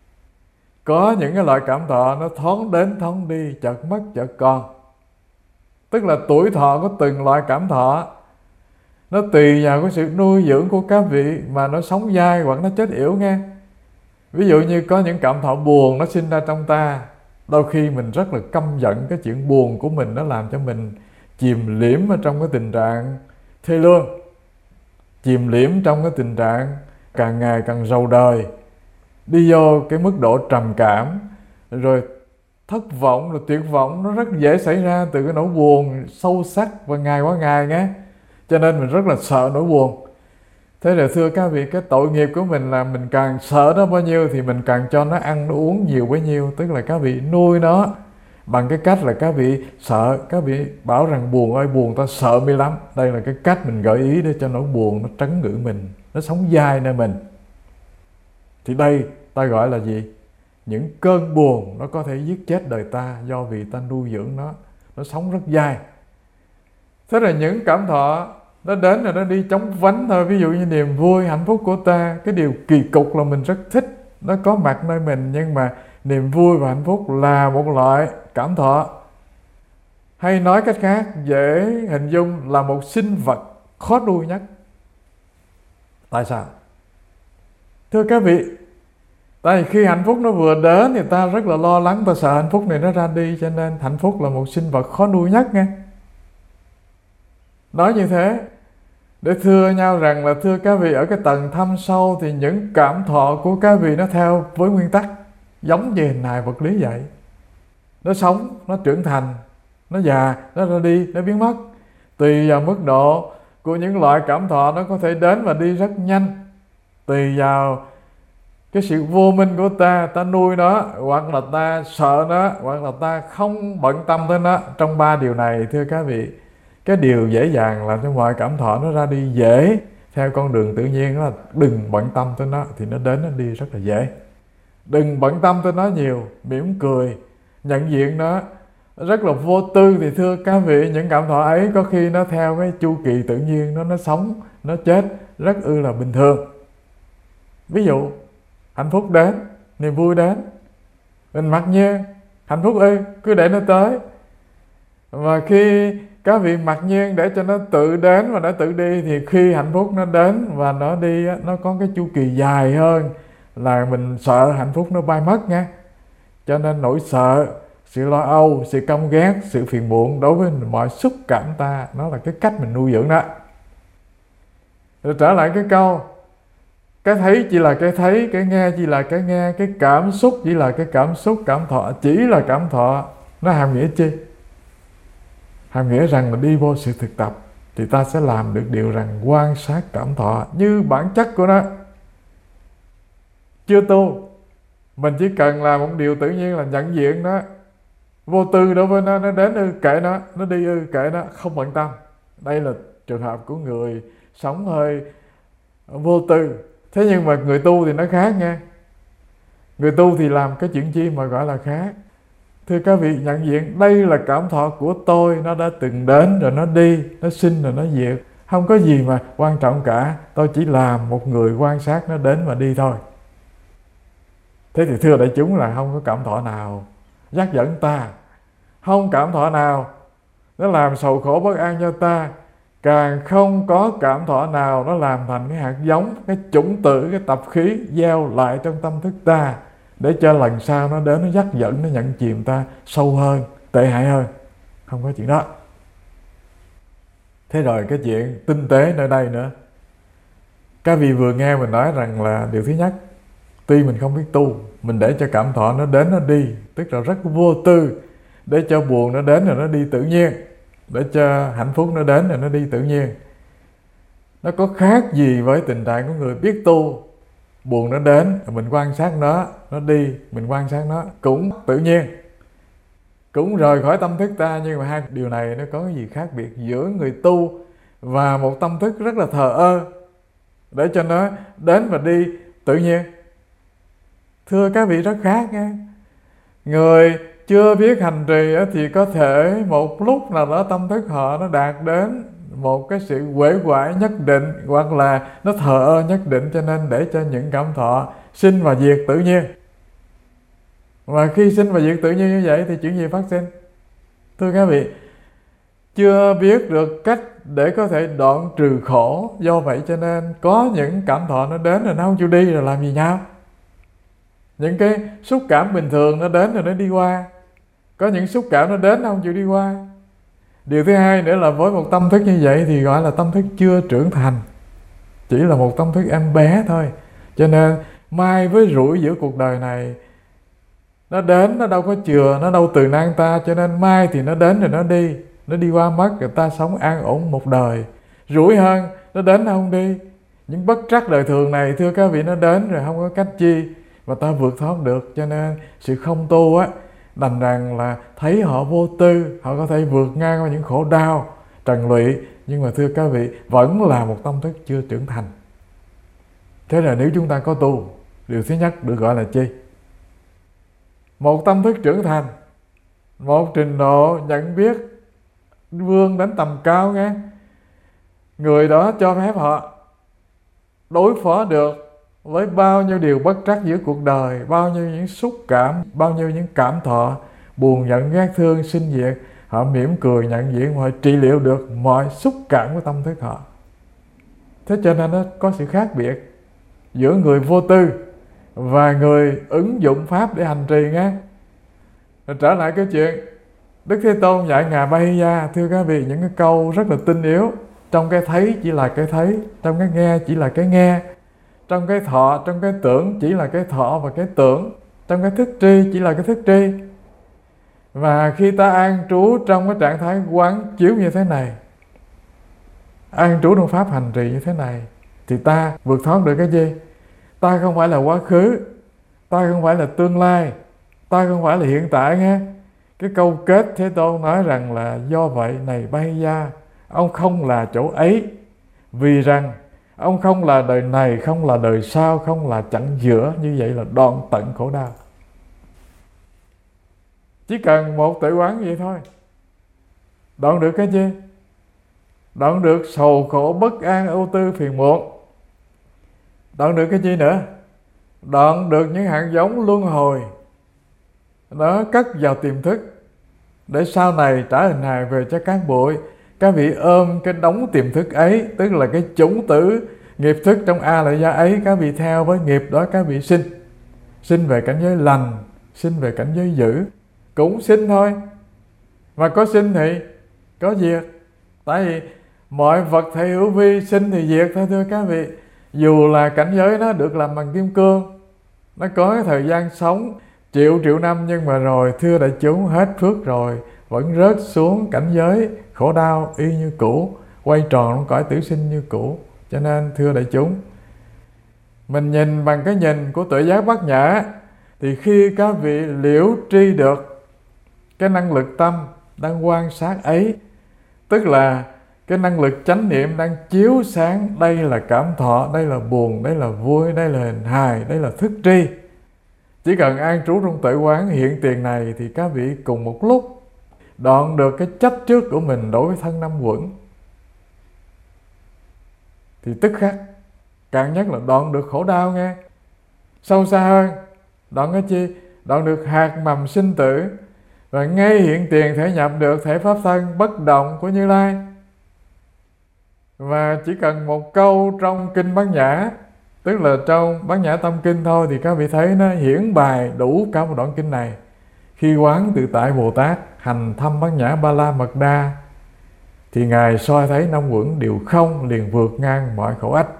Có những cái loại cảm thọ nó thoáng đến thoáng đi, chợt mất chợt còn. Tức là tuổi thọ của từng loại cảm thọ nó tùy vào cái sự nuôi dưỡng của các vị mà nó sống dai hoặc nó chết yểu nghe. Ví dụ như có những cảm thọ buồn nó sinh ra trong ta, đôi khi mình rất là căm giận cái chuyện buồn của mình, nó làm cho mình chìm liễm ở trong cái tình trạng thê lương, chìm liễm trong cái tình trạng càng ngày càng rầu đời, đi vô cái mức độ trầm cảm, rồi thất vọng, rồi tuyệt vọng. Nó rất dễ xảy ra từ cái nỗi buồn sâu sắc và ngày qua ngày nhé. Cho nên mình rất là sợ nỗi buồn. Thế là thưa các vị, cái tội nghiệp của mình là mình càng sợ nó bao nhiêu thì mình càng cho nó ăn nó uống nhiều bấy nhiêu. Tức là các vị nuôi nó bằng cái cách là các vị sợ, các vị bảo rằng buồn ơi buồn ta sợ mi lắm. Đây là cái cách mình gợi ý để cho nỗi buồn nó trấn ngự mình, nó sống dai nơi mình. Thì đây ta gọi là gì? Những cơn buồn nó có thể giết chết đời ta do vì ta nuôi dưỡng nó sống rất dai. Thế là những cảm thọ nó đến rồi nó đi chóng vánh thôi. Ví dụ như niềm vui, hạnh phúc của ta, cái điều kỳ cục là mình rất thích nó có mặt nơi mình, nhưng mà niềm vui và hạnh phúc là một loại cảm thọ. Hay nói cách khác, dễ hình dung là một sinh vật khó nuôi nhất. Tại sao? Thưa các vị, tại vì khi hạnh phúc nó vừa đến thì ta rất là lo lắng, ta sợ hạnh phúc này nó ra đi, cho nên hạnh phúc là một sinh vật khó nuôi nhất nghe. Nói như thế để thưa nhau rằng là thưa các vị, ở cái tầng thâm sâu thì những cảm thọ của các vị nó theo với nguyên tắc giống như hình hài vật lý vậy. Nó sống, nó trưởng thành, nó già, nó ra đi, nó biến mất. Tùy vào mức độ của những loại cảm thọ, nó có thể đến và đi rất nhanh. Tùy vào cái sự vô minh của ta, ta nuôi nó, hoặc là ta sợ nó, hoặc là ta không bận tâm tới nó. Trong ba điều này thưa các vị, cái điều dễ dàng làm cho mọi cảm thọ nó ra đi dễ theo con đường tự nhiên đó là đừng bận tâm tới nó, thì nó đến nó đi rất là dễ. Đừng bận tâm tới nó nhiều, mỉm cười, nhận diện nó rất là vô tư, thì thưa các vị, những cảm thọ ấy có khi nó theo cái chu kỳ tự nhiên, nó sống, nó chết rất là bình thường. Ví dụ hạnh phúc đến, niềm vui đến, mình mặc nhiên hạnh phúc cứ để nó tới. Và khi các vị mặc nhiên để cho nó tự đến và nó tự đi, thì khi hạnh phúc nó đến và nó đi, nó có cái chu kỳ dài hơn là mình sợ hạnh phúc nó bay mất nha. Cho nên nỗi sợ, sự lo âu, sự căm ghét, sự phiền muộn đối với mọi xúc cảm ta, nó là cái cách mình nuôi dưỡng đó. Rồi trở lại cái câu, cái thấy chỉ là cái thấy, cái nghe chỉ là cái nghe, cái cảm xúc chỉ là cái cảm xúc, cảm thọ chỉ là cảm thọ. Nó hàm nghĩa chi? Hàm nghĩa rằng là đi vô sự thực tập thì ta sẽ làm được điều rằng quan sát cảm thọ như bản chất của nó. Chưa tu, mình chỉ cần làm một điều tự nhiên là nhận diện nó, vô tư đối với nó đến kệ nó đi kệ nó, không bận tâm. Đây là trường hợp của người sống hơi vô tư. Thế nhưng mà người tu thì nó khác nha. Người tu thì làm cái chuyện chi mà gọi là khác? Thưa các vị, nhận diện đây là cảm thọ của tôi, nó đã từng đến rồi nó đi, nó sinh rồi nó diệt, không có gì mà quan trọng cả. Tôi chỉ làm một người quan sát nó đến và đi thôi. Thế thì thưa đại chúng là không có cảm thọ nào dắt dẫn ta, không cảm thọ nào nó làm sầu khổ bất an cho ta, càng không có cảm thọ nào nó làm thành cái hạt giống, cái chủng tử, cái tập khí gieo lại trong tâm thức ta, để cho lần sau nó đến nó dắt dẫn, nó nhận chìm ta sâu hơn, tệ hại hơn. Không có chuyện đó. Thế rồi cái chuyện tinh tế nơi đây nữa. Các vị vừa nghe mình nói rằng là điều thứ nhất, tuy mình không biết tu, mình để cho cảm thọ nó đến nó đi, tức là rất vô tư, để cho buồn nó đến rồi nó đi tự nhiên, để cho hạnh phúc nó đến rồi nó đi tự nhiên. Nó có khác gì với tình trạng của người biết tu, buồn nó đến mình quan sát nó đi, mình quan sát nó cũng tự nhiên, cũng rời khỏi tâm thức ta. Nhưng mà hai điều này nó có cái gì khác biệt giữa người tu và một tâm thức rất là thờ ơ, để cho nó đến và đi tự nhiên? Thưa các vị, rất khác nha. Người chưa biết hành trì thì có thể một lúc nào đó tâm thức họ nó đạt đến một cái sự uể oải nhất định, hoặc là nó thờ ơ nhất định, cho nên để cho những cảm thọ sinh và diệt tự nhiên. Và khi sinh và diệt tự nhiên như vậy thì chuyện gì phát sinh? Thưa các vị, chưa biết được cách để có thể đoạn trừ khổ, do vậy cho nên có những cảm thọ nó đến rồi nó không chịu đi, rồi làm gì nhau? Những cái xúc cảm bình thường nó đến rồi nó đi qua. Có những xúc cảm nó đến nó không chịu đi qua. Điều thứ hai nữa là với một tâm thức như vậy thì gọi là tâm thức chưa trưởng thành, chỉ là một tâm thức em bé thôi. Cho nên mai với rủi giữa cuộc đời này, nó đến nó đâu có chừa, nó đâu từ năng ta. Cho nên mai thì nó đến rồi nó đi qua mất, người ta sống an ổn một đời. Rủi hơn, nó đến nó không đi. Những bất trắc đời thường này, thưa các vị, nó đến rồi không có cách chi mà ta vượt thoát được. Cho nên sự không tu đành rằng là thấy họ vô tư, họ có thể vượt ngang qua những khổ đau trần lụy, nhưng mà thưa các vị, vẫn là một tâm thức chưa trưởng thành. Thế là nếu chúng ta có tu, điều thứ nhất được gọi là chi? Một tâm thức trưởng thành, một trình độ nhận biết vươn đến tầm cao nghe. Người đó cho phép họ đối phó được với bao nhiêu điều bất trắc giữa cuộc đời, bao nhiêu những xúc cảm, bao nhiêu những cảm thọ buồn, giận, ghét, thương, sinh diệt. Họ mỉm cười nhận diện, họ trị liệu được mọi xúc cảm của tâm thức họ. Thế cho nên nó có sự khác biệt giữa người vô tư và người ứng dụng pháp để hành trì nghe. Rồi trở lại cái chuyện Đức Thế Tôn dạy Ngà Ba Hy Ya, thưa các vị, những cái câu rất là tinh yếu. Trong cái thấy chỉ là cái thấy, trong cái nghe chỉ là cái nghe, trong cái thọ, trong cái tưởng chỉ là cái thọ và cái tưởng, trong cái thức tri chỉ là cái thức tri. Và khi ta an trú trong cái trạng thái quán chiếu như thế này, an trú trong pháp hành trì như thế này, thì ta vượt thoát được cái gì? Ta không phải là quá khứ, ta không phải là tương lai, ta không phải là hiện tại nghe. Cái câu kết Thế Tôn nói rằng là do vậy này Ba Hy Ya, ông không là chỗ ấy, vì rằng ông không là đời này, không là đời sau, không là chặng giữa. Như vậy là đoạn tận khổ đau. Chỉ cần một tự quán vậy thôi, đoạn được cái gì? Đoạn được sầu khổ bất an ưu tư phiền muộn. Đoạn được cái gì nữa? Đoạn được những hạt giống luân hồi nó cất vào tiềm thức, để sau này trả hình hài về cho các bụi. Các vị ôm cái đống tiềm thức ấy, tức là cái chủng tử nghiệp thức trong A lại gia ấy, các vị theo với nghiệp đó các vị sinh về cảnh giới lành, sinh về cảnh giới dữ, cũng sinh thôi. Mà có sinh thì có diệt. Tại vì mọi vật thể hữu vi sinh thì diệt thôi thưa các vị. Dù là cảnh giới nó được làm bằng kim cương, nó có cái thời gian sống triệu năm, nhưng mà rồi thưa đại chúng, hết phước rồi vẫn rớt xuống cảnh giới khổ đau y như cũ, quay tròn trong cõi tử sinh như cũ. Cho nên thưa đại chúng, mình nhìn bằng cái nhìn của tuệ giác bát nhã, thì khi các vị liễu tri được cái năng lực tâm đang quan sát ấy, tức là cái năng lực chánh niệm đang chiếu sáng, đây là cảm thọ, đây là buồn, đây là vui, đây là hình hài, đây là thức tri. Chỉ cần an trú trong tuệ quán hiện tiền này thì các vị cùng một lúc đoạn được cái chấp trước của mình đối với thân năm uẩn, thì tức khắc càng nhất là đoạn được khổ đau nghe. Sâu xa hơn, đoạn cái chi? Đoạn được hạt mầm sinh tử, và ngay hiện tiền thể nhập được thể pháp thân bất động của Như Lai. Và chỉ cần một câu trong kinh Bát Nhã, tức là trong Bát Nhã Tâm Kinh thôi, thì các vị thấy nó hiển bài đủ cả một đoạn kinh này. Khi quán tự tại Bồ Tát hành thâm Bát Nhã Ba La Mật Đa, thì Ngài soi thấy năm uẩn đều không, liền vượt ngang mọi khổ ách.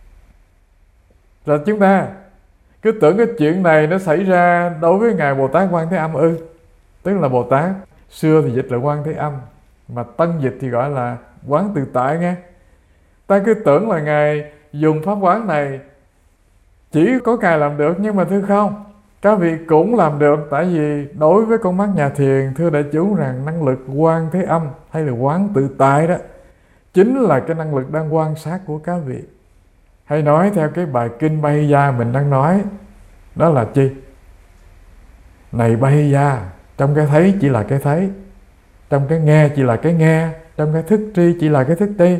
Rồi chúng ta cứ tưởng cái chuyện này nó xảy ra đối với Ngài Bồ Tát Quan Thế Âm ư? Tức là Bồ Tát xưa thì dịch là Quan Thế Âm, mà tân dịch thì gọi là quán tự tại nghe. Ta cứ tưởng là Ngài dùng pháp quán này chỉ có Ngài làm được, nhưng mà thưa không, các vị cũng làm được. Tại vì đối với con mắt nhà thiền, thưa đại chúng rằng năng lực Quan Thế Âm hay là quán tự tại đó chính là cái năng lực đang quan sát của các vị. Hay nói theo cái bài kinh Bahiya mình đang nói, đó là chi? Này Bahiya, trong cái thấy chỉ là cái thấy, trong cái nghe chỉ là cái nghe, trong cái thức tri chỉ là cái thức tri.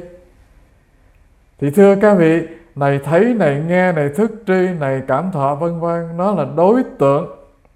Thì thưa các vị, này thấy, này nghe, này thức tri, này cảm thọ vân vân, nó là đối tượng.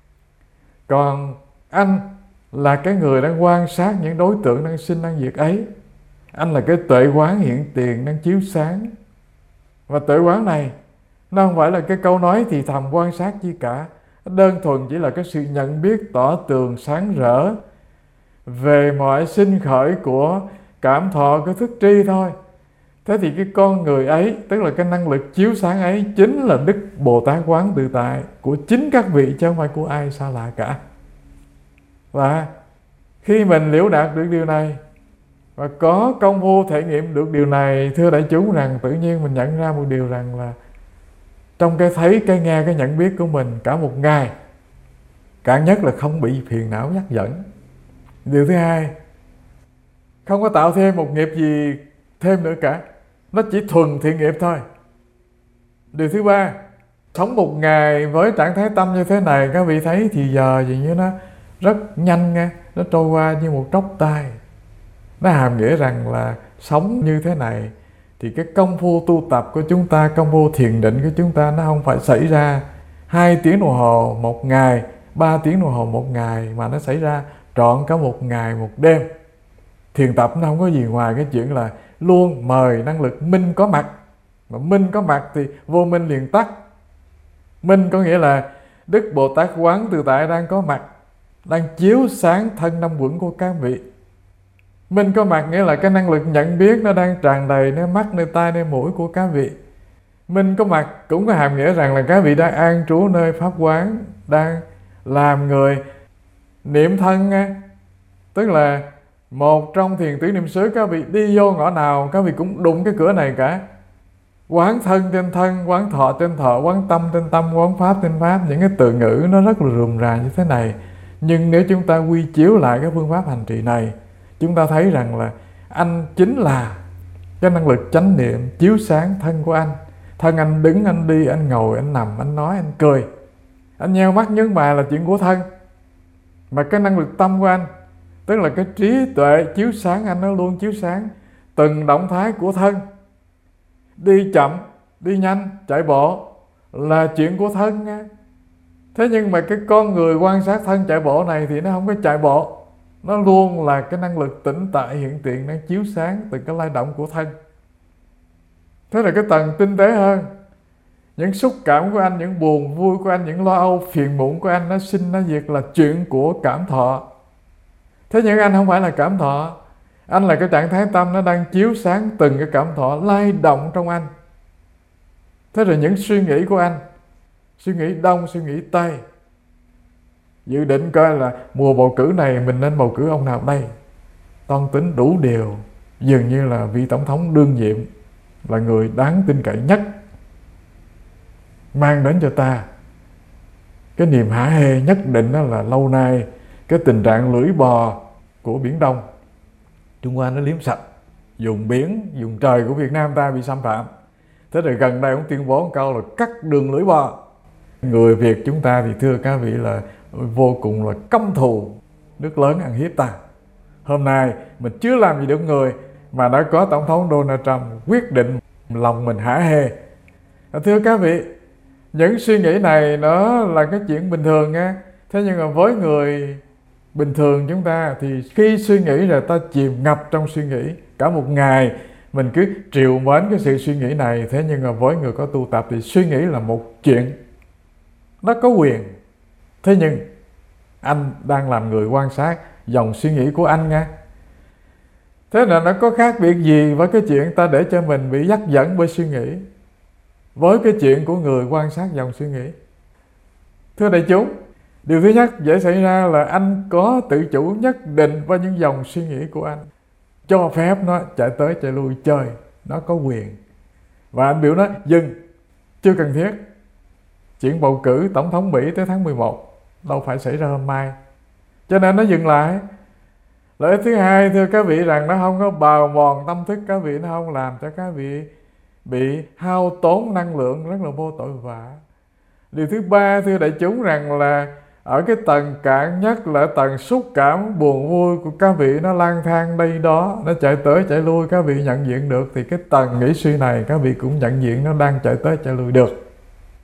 Còn anh là cái người đang quan sát những đối tượng đang sinh đang diệt ấy. Anh là cái tuệ quán hiện tiền đang chiếu sáng. Và tuệ quán này nó không phải là cái câu nói thì thầm quan sát chi cả, đơn thuần chỉ là cái sự nhận biết tỏ tường sáng rỡ về mọi sinh khởi của cảm thọ, cái thức tri thôi. Thế thì cái con người ấy, tức là cái năng lực chiếu sáng ấy, chính là Đức Bồ Tát Quán Tự Tại của chính các vị, chứ không phải của ai xa lạ cả. Và khi mình liễu đạt được điều này và có công phu thể nghiệm được điều này, thưa đại chúng rằng tự nhiên mình nhận ra một điều rằng là trong cái thấy, cái nghe, cái nhận biết của mình cả một ngày, cạn nhất là không bị phiền não dắt dẫn. Điều thứ hai, không có tạo thêm một nghiệp gì thêm nữa cả, nó chỉ thuần thiện nghiệp thôi. Điều thứ ba, sống một ngày với trạng thái tâm như thế này, các vị thấy thì giờ dường như nó rất nhanh nghe, nó trôi qua như một tróc tay. Nó hàm nghĩa rằng là sống như thế này thì cái công phu tu tập của chúng ta, công phu thiền định của chúng ta, nó không phải xảy ra 2 tiếng đồng hồ một ngày, 3 tiếng đồng hồ một ngày, mà nó xảy ra trọn cả một ngày một đêm. Thiền tập nó không có gì ngoài cái chuyện là luôn mời năng lực minh có mặt. Mà minh có mặt thì vô minh liền tắt. Minh có nghĩa là Đức Bồ Tát Quán Tự Tại đang có mặt, đang chiếu sáng thân năm uẩn của các vị. Minh có mặt nghĩa là cái năng lực nhận biết nó đang tràn đầy nơi mắt, nơi tai, nơi mũi của các vị. Minh có mặt cũng có hàm nghĩa rằng là các vị đang an trú nơi pháp quán, đang làm người niệm thân nghe. Tức là một trong thiền tứ niệm xứ, các vị đi vô ngõ nào các vị cũng đụng cái cửa này cả. Quán thân trên thân, quán thọ trên thọ, quán tâm trên tâm, quán pháp trên pháp. Những cái từ ngữ nó rất là rườm rà như thế này. Nhưng nếu chúng ta quy chiếu lại cái phương pháp hành trì này, chúng ta thấy rằng là anh chính là cái năng lực chánh niệm chiếu sáng thân của anh. Thân anh đứng, anh đi, anh ngồi, anh nằm, anh nói, anh cười, anh nheo mắt nhướng mày là chuyện của thân. Mà cái năng lực tâm của anh, tức là cái trí tuệ chiếu sáng anh, nó luôn chiếu sáng từng động thái của thân. Đi chậm, đi nhanh, chạy bộ là chuyện của thân nha. Thế nhưng mà cái con người quan sát thân chạy bộ này thì nó không có chạy bộ. Nó luôn là cái năng lực tĩnh tại hiện tiền đang chiếu sáng từ cái lay động của thân. Thế là cái tầng tinh tế hơn. Những xúc cảm của anh, những buồn vui của anh, những lo âu phiền muộn của anh, nó sinh nó diệt là chuyện của cảm thọ. Thế nhưng anh không phải là cảm thọ. Anh là cái trạng thái tâm nó đang chiếu sáng từng cái cảm thọ lay động trong anh. Thế rồi những suy nghĩ của anh, suy nghĩ đông, suy nghĩ tây, dự định coi là mùa bầu cử này mình nên bầu cử ông nào đây, toan tính đủ điều, dường như là vị tổng thống đương nhiệm là người đáng tin cậy nhất, mang đến cho ta cái niềm hả hê nhất định. Đó là lâu nay cái tình trạng lưỡi bò của Biển Đông, Trung Hoa nó liếm sạch, vùng biển, vùng trời của Việt Nam ta bị xâm phạm. Thế rồi gần đây ông tuyên bố một câu là cắt đường lưỡi bò. Người Việt chúng ta thì thưa các vị là vô cùng là căm thù nước lớn ăn hiếp ta. Hôm nay mình chưa làm gì được người mà đã có Tổng thống Donald Trump quyết định lòng mình hả hê. Thưa các vị, những suy nghĩ này nó là cái chuyện bình thường nha. Thế nhưng mà với người bình thường chúng ta thì khi suy nghĩ rồi ta chìm ngập trong suy nghĩ cả một ngày, mình cứ trìu mến cái sự suy nghĩ này. Thế nhưng mà với người có tu tập thì suy nghĩ là một chuyện, nó có quyền. Thế nhưng anh đang làm người quan sát dòng suy nghĩ của anh nha. Thế là nó có khác biệt gì với cái chuyện ta để cho mình bị dắt dẫn bởi suy nghĩ, với cái chuyện của người quan sát dòng suy nghĩ? Thưa đại chúng, điều thứ nhất dễ xảy ra là anh có tự chủ nhất định với những dòng suy nghĩ của anh, cho phép nó chạy tới chạy lui chơi, nó có quyền. Và anh biểu nó dừng, chưa cần thiết. Chuyện bầu cử tổng thống Mỹ tới tháng 11 đâu phải xảy ra hôm mai, cho nên nó dừng lại. Lợi ích thứ hai, thưa các vị, rằng nó không có bào mòn tâm thức các vị, nó không làm cho các vị bị hao tốn năng lượng rất là vô tội vạ. Điều thứ ba, thưa đại chúng, rằng là ở cái tầng cạn nhất là tầng xúc cảm buồn vui của các vị, nó lang thang đây đó, nó chạy tới chạy lui, các vị nhận diện được, thì cái tầng nghĩ suy này các vị cũng nhận diện nó đang chạy tới chạy lui được.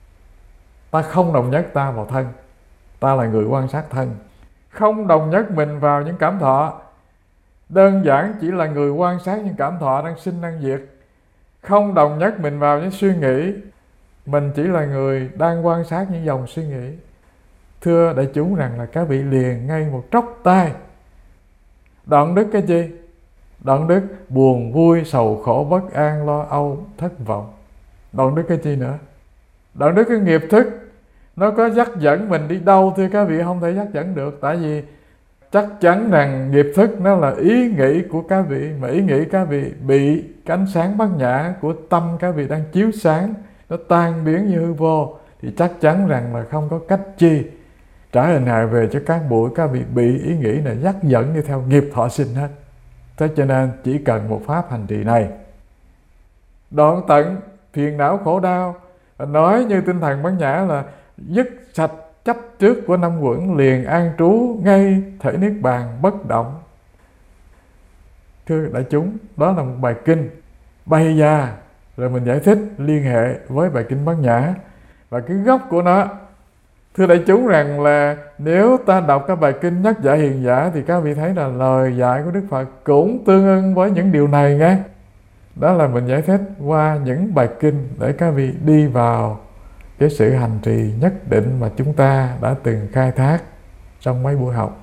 Ta không đồng nhất ta vào thân, ta là người quan sát thân, không đồng nhất mình vào những cảm thọ, đơn giản chỉ là người quan sát những cảm thọ đang sinh đang diệt. Không đồng nhất mình vào những suy nghĩ, mình chỉ là người đang quan sát những dòng suy nghĩ. Thưa đại chúng, rằng là các vị liền ngay một tróc tay đoạn đứt cái gì? Đoạn đứt buồn vui, sầu khổ, bất an, lo âu, thất vọng. Đoạn đứt cái gì nữa? Đoạn đứt cái nghiệp thức. Nó có dắt dẫn mình đi đâu? Thưa các vị, không thể dắt dẫn được. Tại vì chắc chắn rằng nghiệp thức nó là ý nghĩ của các vị, mà ý nghĩ các vị bị cái ánh sáng bát nhã của tâm các vị đang chiếu sáng, nó tan biến như hư vô, thì chắc chắn rằng là không có cách chi trả hình hại về cho các bụi các vị bị ý nghĩ này dắt dẫn đi theo nghiệp thọ sinh hết. Thế cho nên chỉ cần một pháp hành trì này, đoạn tận phiền não khổ đau, nói như tinh thần bát nhã là dứt sạch chấp trước của năm uẩn, liền an trú ngay thể niết bàn bất động. Thưa đại chúng, đó là một bài kinh bày ra rồi mình giải thích liên hệ với bài kinh bát nhã và cái gốc của nó. Thưa đại chúng, rằng là nếu ta đọc các bài kinh Nhất Giả Hiền Giả thì các vị thấy là lời dạy của Đức Phật cũng tương ưng với những điều này nghe. Đó là mình giải thích qua những bài kinh để các vị đi vào cái sự hành trì nhất định mà chúng ta đã từng khai thác trong mấy buổi học.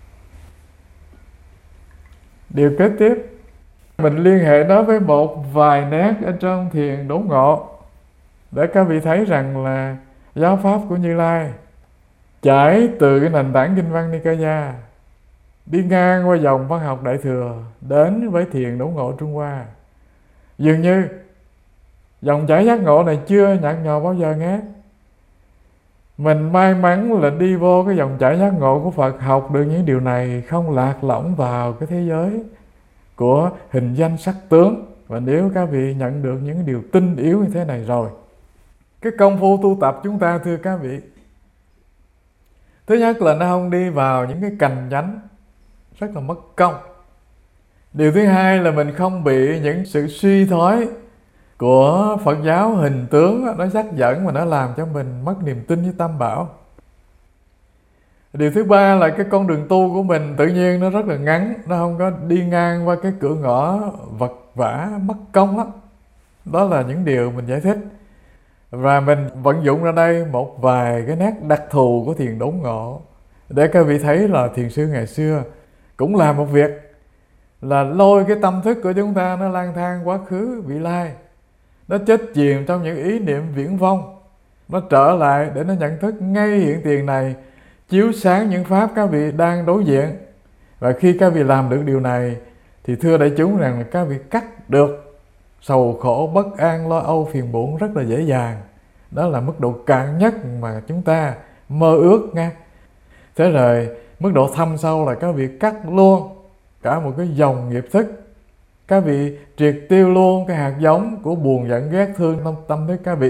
Điều kế tiếp, mình liên hệ nó với một vài nét ở trong thiền đốn ngộ để các vị thấy rằng là giáo pháp của Như Lai trải từ cái nền tảng kinh văn Nikaya, đi ngang qua dòng văn học Đại Thừa đến với thiền đốn ngộ Trung Hoa. Dường như dòng chảy giác ngộ này chưa nhạt nhòa bao giờ nghe. Mình may mắn là đi vô cái dòng chảy giác ngộ của Phật, học được những điều này, không lạc lõng vào cái thế giới của hình danh sắc tướng. Và nếu các vị nhận được những điều tinh yếu như thế này rồi, cái công phu tu tập chúng ta, thưa các vị, thứ nhất là nó không đi vào những cái cành nhánh rất là mất công. Điều thứ hai là mình không bị những sự suy thoái của Phật giáo hình tướng nó dắt dẫn mà nó làm cho mình mất niềm tin với Tam Bảo. Điều thứ ba là cái con đường tu của mình tự nhiên nó rất là ngắn, nó không có đi ngang qua cái cửa ngõ vật vã mất công lắm. Đó là những điều mình giải thích. Và mình vận dụng ra đây một vài cái nét đặc thù của thiền đốn ngộ để các vị thấy là thiền sư ngày xưa cũng làm một việc là lôi cái tâm thức của chúng ta nó lang thang quá khứ vị lai, nó chết chìm trong những ý niệm viễn vông, nó trở lại để nó nhận thức ngay hiện tiền này, chiếu sáng những pháp các vị đang đối diện. Và khi các vị làm được điều này thì thưa đại chúng rằng là các vị cắt được sầu khổ, bất an, lo âu, phiền muộn rất là dễ dàng. Đó là mức độ cạn nhất mà chúng ta mơ ước nha. Thế rồi mức độ thâm sâu là các vị cắt luôn cả một cái dòng nghiệp thức. Các vị triệt tiêu luôn cái hạt giống của buồn giận ghét thương trong tâm thức các vị.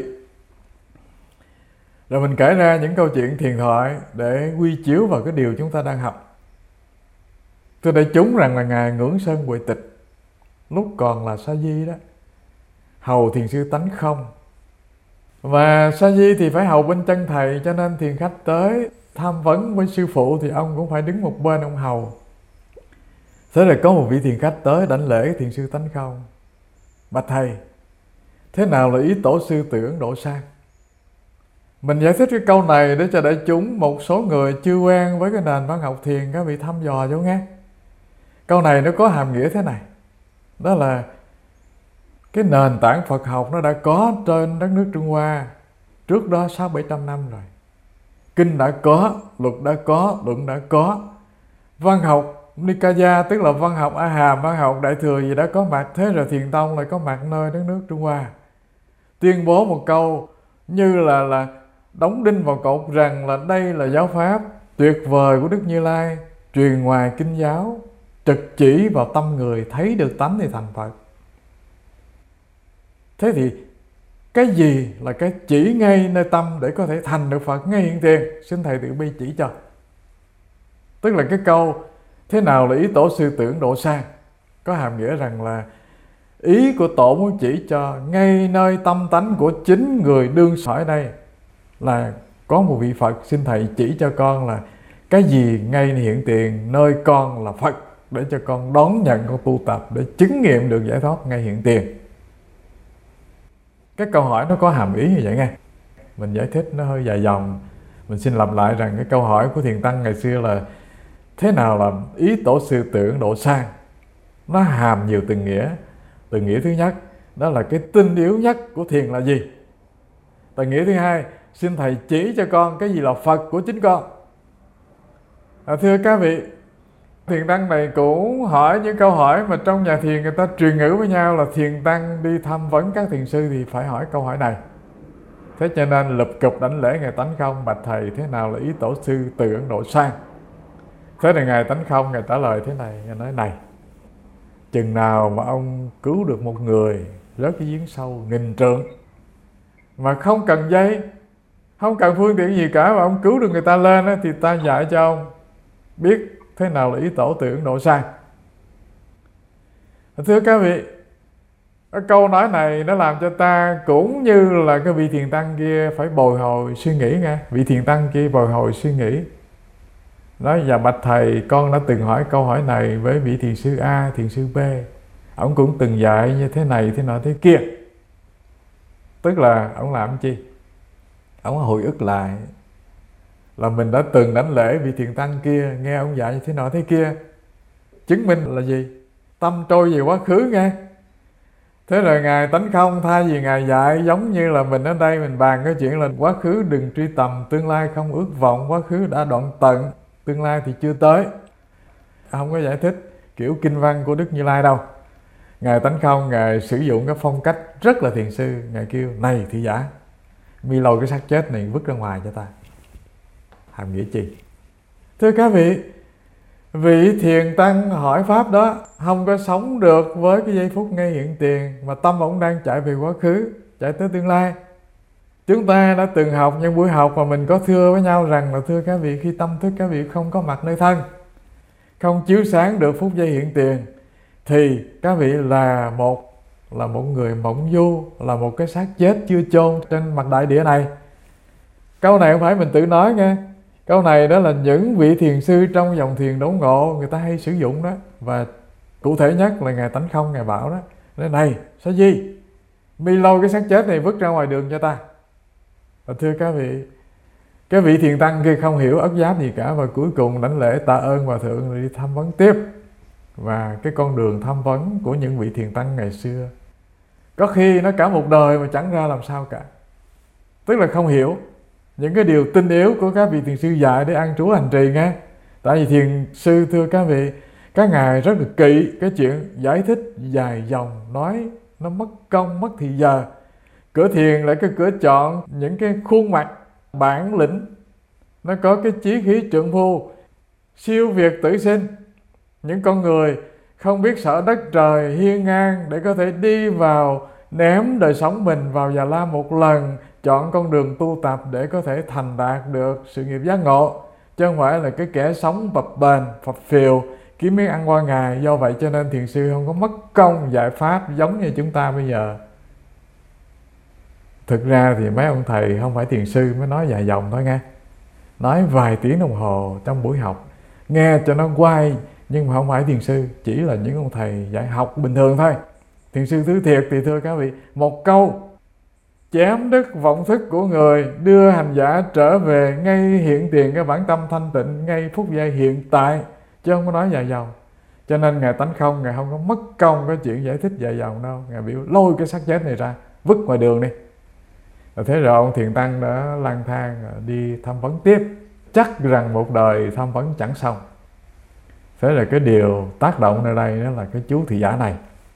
Rồi mình kể ra những câu chuyện thiền thoại để quy chiếu vào cái điều chúng ta đang học. Tôi đại chúng rằng là Ngài Ngưỡng Sơn Huệ Tịch lúc còn là Sa Di đó, hầu thiền sư tánh không. Và Sa Di thì phải hầu bên chân thầy, cho nên thiền khách tới tham vấn với sư phụ thì ông cũng phải đứng một bên ông hầu. Thế rồi có một vị thiền khách tới đảnh lễ thiền sư tánh không. Bạch thầy, thế nào là ý tổ sư từ Ấn Độ sang? Mình giải thích cái câu này để cho đại chúng, một số người chưa quen với cái nền văn học thiền, các vị thăm dò cho nghe. Câu này nó có hàm nghĩa thế này. Đó là cái nền tảng Phật học nó đã có trên đất nước Trung Hoa trước đó 600-700 năm rồi. Kinh đã có, luật đã có, luận đã có. Văn học Nikaya, tức là văn học A Hàm, văn học Đại Thừa gì đã có mặt. Thế rồi Thiền Tông lại có mặt nơi đất nước Trung Hoa, tuyên bố một câu như là đóng đinh vào cột rằng là đây là giáo pháp tuyệt vời của Đức Như Lai, truyền ngoài kinh giáo, trực chỉ vào tâm người, thấy được tánh thì thành Phật. Thế thì cái gì là cái chỉ ngay nơi tâm để có thể thành được Phật ngay hiện tiền? Xin thầy tự bi chỉ cho. Tức là cái câu thế nào là ý tổ sư từ Ấn Độ sang có hàm nghĩa rằng là ý của tổ muốn chỉ cho ngay nơi tâm tánh của chính người đương sỏi đây là có một vị Phật. Xin thầy chỉ cho con là cái gì ngay hiện tiền nơi con là Phật, để cho con đón nhận, con tu tập để chứng nghiệm được giải thoát ngay hiện tiền. Cái câu hỏi nó có hàm ý như vậy nghe. Mình giải thích nó hơi dài dòng. Mình xin lặp lại rằng cái câu hỏi của Thiền Tăng ngày xưa là thế nào là ý tổ sư từ Ấn Độ sang? Nó hàm nhiều từ nghĩa. Từ nghĩa thứ nhất, đó là cái tinh yếu nhất của thiền là gì? Từ nghĩa thứ hai, xin thầy chỉ cho con cái gì là Phật của chính con. Thưa các vị, Thiền Tăng này cũng hỏi những câu hỏi mà trong nhà thiền người ta truyền ngữ với nhau là Thiền Tăng đi tham vấn các thiền sư thì phải hỏi câu hỏi này. Thế cho nên lụp cụp đảnh lễ Ngài Tánh Không, bạch thầy thế nào là ý tổ sư từ Ấn Độ sang? Thế là Ngài Tánh Không, Ngài trả lời thế này, Ngài nói này, chừng nào mà ông cứu được một người rớt cái giếng sâu 1000 trượng mà không cần dây, không cần phương tiện gì cả, mà ông cứu được người ta lên thì ta dạy cho ông biết thế nào là ý tổ từ Ấn Độ sang. Thưa các vị, cái câu nói này nó làm cho ta cũng như là cái vị Thiền Tăng kia phải bồi hồi suy nghĩ nghe. Vị Thiền Tăng kia bồi hồi suy nghĩ, nói dạ bạch thầy, con đã từng hỏi câu hỏi này với vị thiền sư A, thiền sư B, ông cũng từng dạy như thế này, thế nọ, thế kia. Tức là ông làm chi? Ông hồi ức lại là mình đã từng đảnh lễ vị Thiền Tăng kia, nghe ông dạy như thế nọ thế kia. Chứng minh là gì? Tâm trôi về quá khứ nghe. Thế rồi Ngài Tánh Không thay vì Ngài dạy giống như là mình ở đây mình bàn cái chuyện là quá khứ đừng truy tầm, tương lai không ước vọng, quá khứ đã đoạn tận, tương lai thì chưa tới. Không có giải thích kiểu kinh văn của Đức Như Lai đâu. Ngài Tánh Không, Ngài sử dụng cái phong cách rất là thiền sư. Ngài kêu, này thị giả, mi lôi cái xác chết này vứt ra ngoài cho ta. Hàm nghĩa chi? Thưa các vị, vị Thiền Tăng hỏi pháp đó không có sống được với cái giây phút ngay hiện tiền, mà tâm ông đang chạy về quá khứ, chạy tới tương lai. Chúng ta đã từng học những buổi học mà mình có thưa với nhau rằng là thưa các vị, khi tâm thức các vị không có mặt nơi thân, không chiếu sáng được phút giây hiện tiền, thì các vị là một người mộng du, là một cái xác chết chưa chôn trên mặt đại địa này. Câu này không phải mình tự nói nghe. Câu này đó là những vị thiền sư trong dòng thiền đốn ngộ người ta hay sử dụng đó. Và cụ thể nhất là Ngài Tánh Không, Ngài bảo đó, nói này Sa Di, mi lôi cái xác chết này vứt ra ngoài đường cho ta. Và thưa các vị, cái vị thiền tăng kia không hiểu ất giáp gì cả, và cuối cùng đảnh lễ tạ ơn hòa thượng rồi đi tham vấn tiếp. Và cái con đường tham vấn của những vị thiền tăng ngày xưa có khi nó cả một đời mà chẳng ra làm sao cả. Tức là không hiểu những cái điều tinh yếu của các vị thiền sư dạy để an trú hành trì nghe. Tại vì thiền sư, thưa các vị, các ngài rất là kỹ cái chuyện giải thích dài dòng, nói nó mất công mất thì giờ. Cửa thiền là cái cửa chọn những cái khuôn mặt bản lĩnh, nó có cái chí khí trượng phu, siêu việt tử sinh, những con người không biết sợ đất trời, hiên ngang để có thể đi vào ném đời sống mình vào Già Lam một lần, chọn con đường tu tập để có thể thành đạt được sự nghiệp giác ngộ, chứ không phải là cái kẻ sống bập bềnh phập phìu kiếm miếng ăn qua ngày. Do vậy cho nên thiền sư không có mất công giải pháp giống như chúng ta bây giờ. Thực ra thì mấy ông thầy không phải thiền sư mới nói dài dòng thôi nghe, nói vài tiếng đồng hồ trong buổi học nghe cho nó quay, nhưng mà không phải thiền sư, chỉ là những ông thầy dạy học bình thường thôi. Thiền sư thứ thiệt thì thưa các vị, một câu chém đứt vọng thức của người, đưa hành giả trở về ngay hiện tiền cái bản tâm thanh tịnh, ngay phút giây hiện tại, chứ không có nói dài dòng. Cho nên Ngài Tánh Không, Ngài không có mất công cái chuyện giải thích dài dòng đâu. Ngài biểu lôi cái xác chết này ra, vứt ngoài đường đi. Thế rồi ông thiền tăng đã lang thang đi tham vấn tiếp. Chắc rằng một đời tham vấn chẳng xong. Thế là cái điều tác động nơi đây đó là cái chú thị giả này.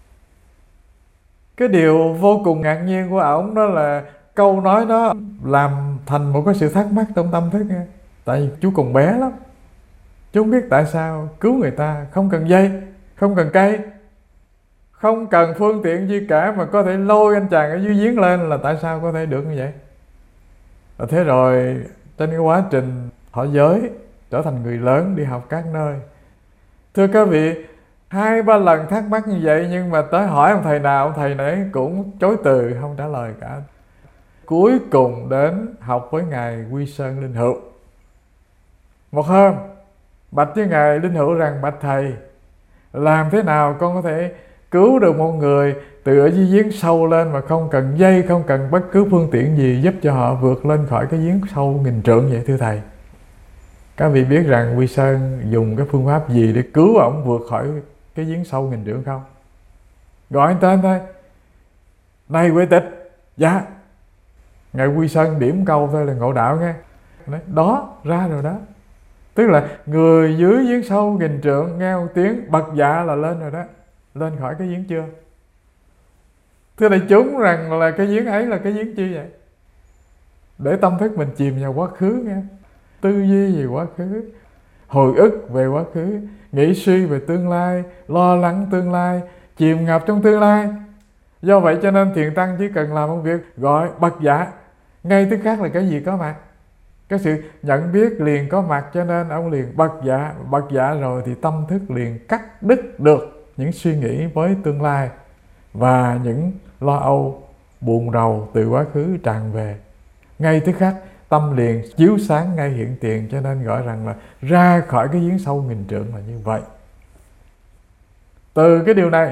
Cái điều vô cùng ngạc nhiên của ổng đó là câu nói đó làm thành một cái sự thắc mắc trong tâm thức nghe. Tại vì chú còn bé lắm, chú không biết tại sao cứu người ta không cần dây, không cần cây, không cần phương tiện gì cả mà có thể lôi anh chàng ở dưới giếng lên, là tại sao có thể được như vậy. Và thế rồi trên cái quá trình thọ giới, trở thành người lớn đi học các nơi, thưa các vị, 2-3 lần thắc mắc như vậy, nhưng mà tới hỏi ông thầy nào, ông thầy nấy cũng chối từ, không trả lời cả. Cuối cùng đến học với Ngài Quy Sơn Linh Hữu. Một hôm bạch với Ngài Linh Hữu rằng: bạch thầy, làm thế nào con có thể cứu được một người từ ở dưới giếng sâu lên mà không cần dây, không cần bất cứ phương tiện gì, giúp cho họ vượt lên khỏi cái giếng sâu nghìn trượng vậy thưa thầy? Các vị biết rằng Quy Sơn dùng cái phương pháp gì để cứu ổng vượt khỏi cái giếng sâu nghìn trượng không? Gọi anh tên thôi. Này Huệ Tịch. Dạ. Ngài Quy Sơn điểm câu thôi là ngộ đạo nghe. Đó, ra rồi đó. Tức là người dưới giếng sâu nghìn trượng nghe một tiếng bật dạ là lên rồi đó. Lên khỏi cái giếng chưa? Thưa đại chúng rằng là cái giếng ấy là cái giếng chi vậy? Để tâm thức mình chìm vào quá khứ nghe. Tư duy về quá khứ, hồi ức về quá khứ, nghĩ suy về tương lai, lo lắng tương lai, chìm ngập trong tương lai. Do vậy cho nên thiền tăng chỉ cần làm một việc gọi bật dạ, ngay tức khắc là cái gì có mặt, cái sự nhận biết liền có mặt, cho nên ông liền bật dạ rồi thì tâm thức liền cắt đứt được những suy nghĩ với tương lai và những lo âu buồn rầu từ quá khứ tràn về. Ngay tức khắc tâm liền chiếu sáng ngay hiện tiền, cho nên gọi rằng là ra khỏi cái giếng sâu nghìn trượng là như vậy. Từ cái điều này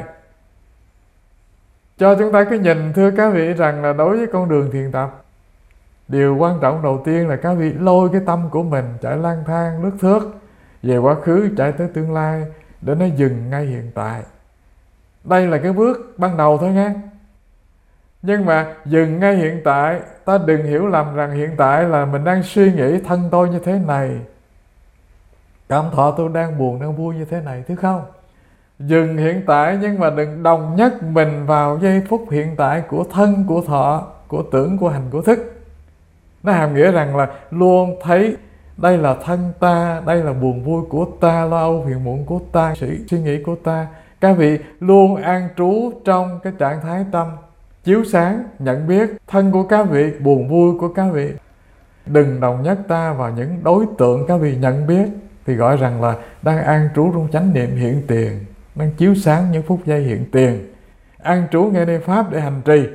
cho chúng ta cái nhìn, thưa các vị, rằng là đối với con đường thiền tập, điều quan trọng đầu tiên là các vị lôi cái tâm của mình chạy lang thang lướt thước về quá khứ, chạy tới tương lai để nó dừng ngay hiện tại. Đây là cái bước ban đầu thôi nghe. Nhưng mà dừng ngay hiện tại, ta đừng hiểu lầm rằng hiện tại là mình đang suy nghĩ thân tôi như thế này, cảm thọ tôi đang buồn, đang vui như thế này, thứ không? Dừng hiện tại, nhưng mà đừng đồng nhất mình vào giây phút hiện tại của thân, của thọ, của tưởng, của hành, của thức. Nó hàm nghĩa rằng là luôn thấy đây là thân ta, đây là buồn vui của ta, lo âu phiền muộn của ta, sự suy nghĩ của ta. Các vị luôn an trú trong cái trạng thái tâm chiếu sáng, nhận biết thân của các vị, buồn vui của các vị. Đừng đồng nhất ta vào những đối tượng các vị nhận biết, thì gọi rằng là đang an trú trong chánh niệm hiện tiền, đang chiếu sáng những phút giây hiện tiền, an trú nghe nơi pháp để hành trì.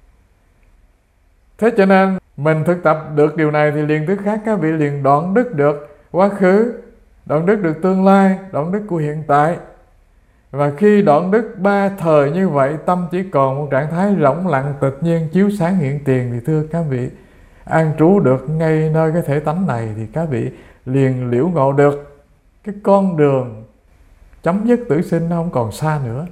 Thế cho nên mình thực tập được điều này thì liền tức khác các vị liền đoạn đứt được quá khứ, đoạn đứt được tương lai, đoạn đứt của hiện tại. Và khi đoạn đức ba thời như vậy, tâm chỉ còn một trạng thái rỗng lặng tự nhiên chiếu sáng hiện tiền, thì thưa các vị, an trú được ngay nơi cái thể tánh này, thì các vị liền liễu ngộ được cái con đường chấm dứt tử sinh nó không còn xa nữa.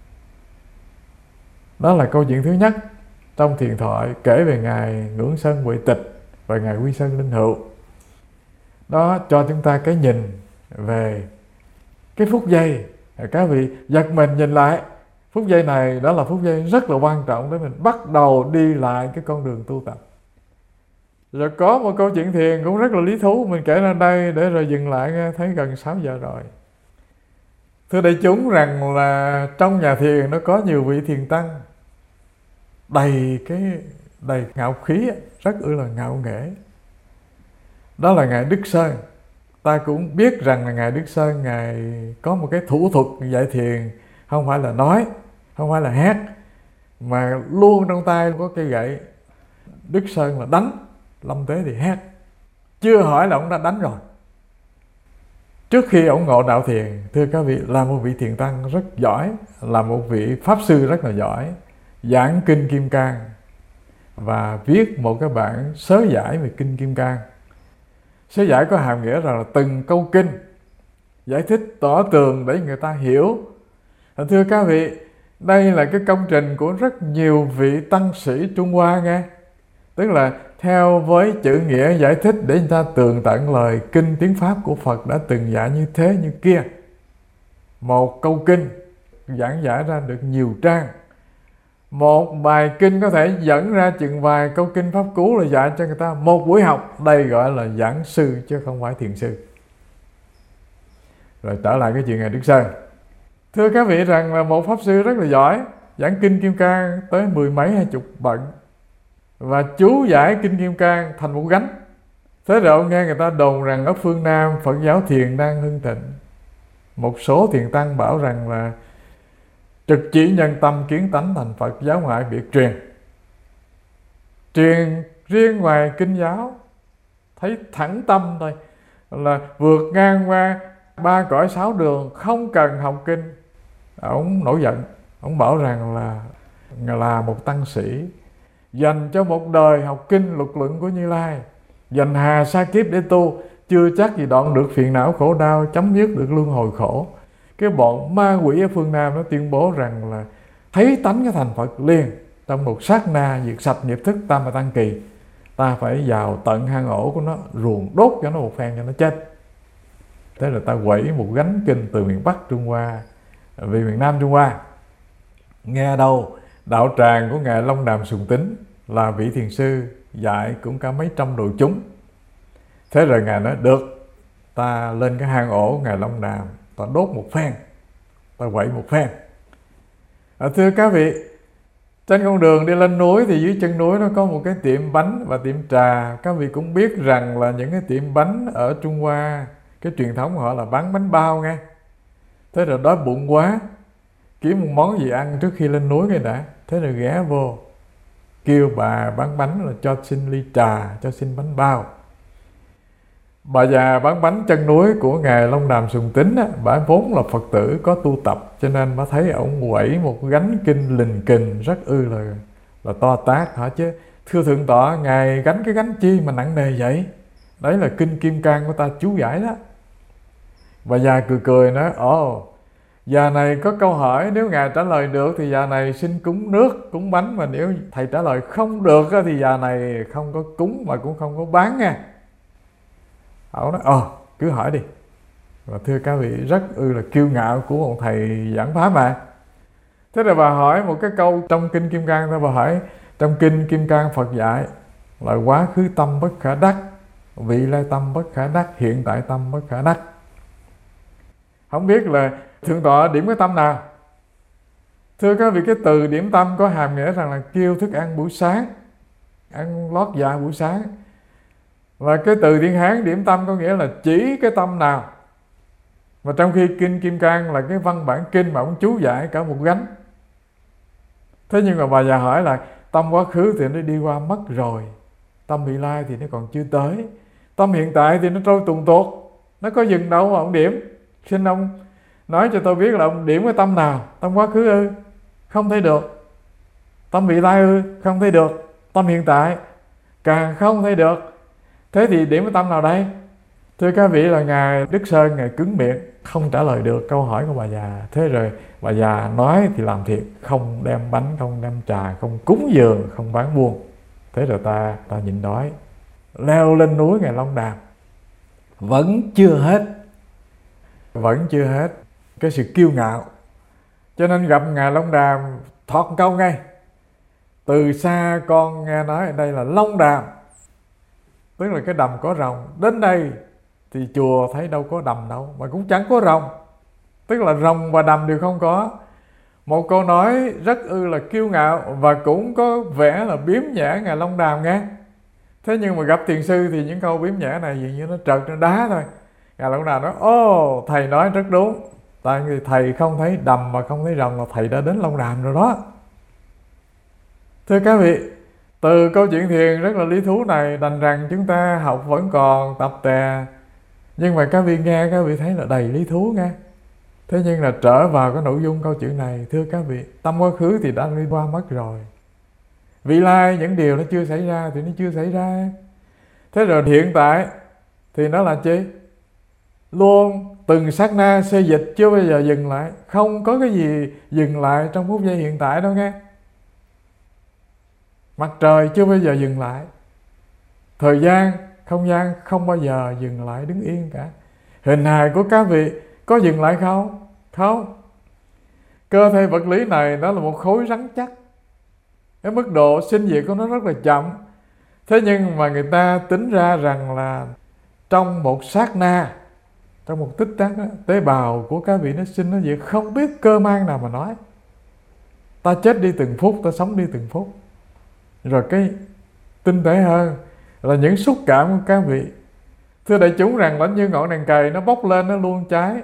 Đó là câu chuyện thứ nhất trong thiền thoại kể về Ngài Ngưỡng Sơn Huệ Tịch và Ngài Quy Sơn Linh Hữu. Đó cho chúng ta cái nhìn về cái phút giây. Các vị giật mình nhìn lại, phút giây này đó là phút giây rất là quan trọng để mình bắt đầu đi lại cái con đường tu tập. Rồi có một câu chuyện thiền cũng rất là lý thú, mình kể ra đây để rồi dừng lại nghe, thấy gần 6 giờ rồi. Thưa đại chúng rằng là trong nhà thiền nó có nhiều vị thiền tăng đầy ngạo khí, rất là ngạo nghễ. Đó là Ngài Đức Sơn. Ta cũng biết rằng là Ngài Đức Sơn, Ngài có một cái thủ thuật dạy thiền, không phải là nói, không phải là hát, mà luôn trong tay có cây gậy. Đức Sơn là đánh, Lâm Tế thì hát. Chưa hỏi là ông đã đánh rồi. Trước khi ông ngộ đạo thiền, thưa các vị, là một vị thiền tăng rất giỏi, là một vị pháp sư rất là giỏi, giảng kinh Kim Cang và viết một cái bản sớ giải về kinh Kim Cang. Sớ giải có hàm nghĩa rằng là từng câu kinh giải thích tỏ tường để người ta hiểu. Thưa các vị, đây là cái công trình của rất nhiều vị tăng sĩ Trung Hoa nghe. Tức là theo với chữ nghĩa giải thích để người ta tường tận lời kinh tiếng Pháp của Phật đã từng dạy như thế như kia. Một câu kinh giảng giải ra được nhiều trang. Một bài kinh có thể dẫn ra chừng vài câu kinh Pháp Cú là dạy cho người ta một buổi học. Đây gọi là giảng sư chứ không phải thiền sư. Rồi trở lại cái chuyện Ngài Đức Sơn. Thưa các vị rằng là một pháp sư rất là giỏi, giảng kinh Kim Cang tới 10 mấy 20 bận, và chú giải kinh Kim Cang thành một gánh. Thế rồi ông nghe người ta đồn rằng ở phương Nam Phật giáo thiền đang hưng thịnh. Một số thiền tăng bảo rằng là trực chỉ nhân tâm kiến tánh thành Phật, giáo ngoại biệt truyền. Truyền riêng ngoài kinh giáo, thấy thẳng tâm thôi, là vượt ngang qua 3 cõi 6 đường, không cần học kinh. Ông nổi giận, ông bảo rằng là một tăng sĩ dành cho một đời học kinh luật luận của Như Lai, dành hà sa kiếp để tu, chưa chắc gì đoạn được phiền não khổ đau, chấm dứt được luân hồi khổ. Cái bọn ma quỷ ở phương Nam nó tuyên bố rằng là thấy tánh cái thành Phật liền, trong một sát na diệt sạch nghiệp thức tam và tăng kỳ. Ta phải vào tận hang ổ của nó, ruồng đốt cho nó một phen cho nó chết. Thế là ta quẩy một gánh kinh từ miền Bắc Trung Hoa về miền Nam Trung Hoa. Nghe đâu đạo tràng của Ngài Long Đàm Sùng Tính là vị thiền sư dạy cũng cả mấy trăm đội chúng. Thế rồi Ngài nói được, ta lên cái hang ổ Ngài Long Đàm, ta đốt một phen, ta quậy một phen. Thưa các vị, trên con đường đi lên núi thì dưới chân núi nó có một cái tiệm bánh và tiệm trà. Các vị cũng biết rằng là những cái tiệm bánh ở Trung Hoa, cái truyền thống của họ là bán bánh bao nghe. Thế rồi đói bụng quá, kiếm một món gì ăn trước khi lên núi cái đã. Thế rồi ghé vô, kêu bà bán bánh là cho xin ly trà, cho xin bánh bao. Bà già bán bánh chân núi của Ngài Long Đàm Sùng Tính á, bà vốn là Phật tử có tu tập, cho nên bà thấy ông quẩy một gánh kinh lình kình rất là to tát hả chứ. Thưa Thượng Tọa, Ngài gánh cái gánh chi mà nặng nề vậy? Đấy là kinh Kim Cang của ta chú giải đó. Bà già cười cười nói, già này có câu hỏi, nếu Ngài trả lời được thì già này xin cúng nước, cúng bánh, mà nếu thầy trả lời không được thì già này không có cúng mà cũng không có bán nha. Ông nói, cứ hỏi đi. Và thưa các vị, rất là kiêu ngạo của một thầy giảng pháp mà. Thế rồi bà hỏi một cái câu trong kinh Kim Cang thôi, bà hỏi trong kinh Kim Cang Phật dạy là quá khứ tâm bất khả đắc, vị lai tâm bất khả đắc, hiện tại tâm bất khả đắc. Không biết là Thượng Tọa điểm cái tâm nào? Thưa các vị, cái từ điểm tâm có hàm nghĩa rằng là kêu thức ăn buổi sáng, ăn lót dạ buổi sáng. Và cái từ tiếng Hán điểm tâm có nghĩa là chỉ cái tâm nào. Và trong khi kinh Kim Cang là cái văn bản kinh mà ông chú giải cả một gánh. Thế nhưng mà bà già hỏi là tâm quá khứ thì nó đi qua mất rồi, tâm vị lai thì nó còn chưa tới, tâm hiện tại thì nó trôi tuồn tuột, nó có dừng đâu mà ông điểm. Xin ông Nói cho tôi biết là ông điểm cái tâm nào? Tâm quá khứ ư? Không thấy được. Tâm vị lai ư? Không thấy được. Tâm hiện tại càng không thấy được. Thế thì điểm cái tâm nào đây? Thưa các vị, là Ngài Đức Sơn, Ngài cứng miệng, không trả lời được câu hỏi của bà già. Thế rồi bà già nói thì làm thiệt, không đem bánh, không đem trà, không cúng dường, không bán buôn. Thế rồi ta nhịn đói, leo lên núi Ngài Long Đàm. Vẫn chưa hết cái sự kiêu ngạo. Cho nên gặp Ngài Long Đàm thọt câu ngay: từ xa con nghe nói ở đây là Long Đàm, tức là cái đầm có rồng. Đến đây thì chùa thấy đâu có đầm đâu, mà cũng chẳng có rồng, tức là rồng và đầm đều không có. Một câu nói rất là kiêu ngạo, và cũng có vẻ là biếm nhã Ngài Long Đàm nghe. Thế nhưng mà gặp thiền sư thì những câu biếm nhã này dường như nó trật, nó đá thôi. Ngài Long Đàm nói: ô, thầy nói rất đúng, tại vì thầy không thấy đầm mà không thấy rồng là thầy đã đến Long Đàm rồi đó. Thưa các vị, từ câu chuyện thiền rất là lý thú này, đành rằng chúng ta học vẫn còn tập tè, nhưng mà các vị nghe, các vị thấy là đầy lý thú nghe. Thế nhưng là trở vào cái nội dung câu chuyện này, thưa các vị, tâm quá khứ thì đã đi qua mất rồi. Vị lai những điều nó chưa xảy ra thì nó chưa xảy ra. Thế rồi hiện tại thì nó là chi? Luôn từng sát na xê dịch, chưa bao giờ dừng lại. Không có cái gì dừng lại trong phút giây hiện tại đâu nghe. Mặt trời chưa bao giờ dừng lại. Thời gian, không gian không bao giờ dừng lại đứng yên cả. Hình hài của các vị có dừng lại không? Không. Cơ thể vật lý này nó là một khối rắn chắc. Cái mức độ sinh diệt của nó rất là chậm. Thế nhưng mà người ta tính ra rằng là trong một sát na, trong một tích tắc đó, tế bào của các vị nó sinh nó diệt không biết cơ mang nào mà nói. Ta chết đi từng phút, ta sống đi từng phút. Rồi cái tinh tế hơn là những xúc cảm của các vị. Thưa đại chúng, rằng là như ngọn đèn cầy nó bốc lên nó luôn cháy.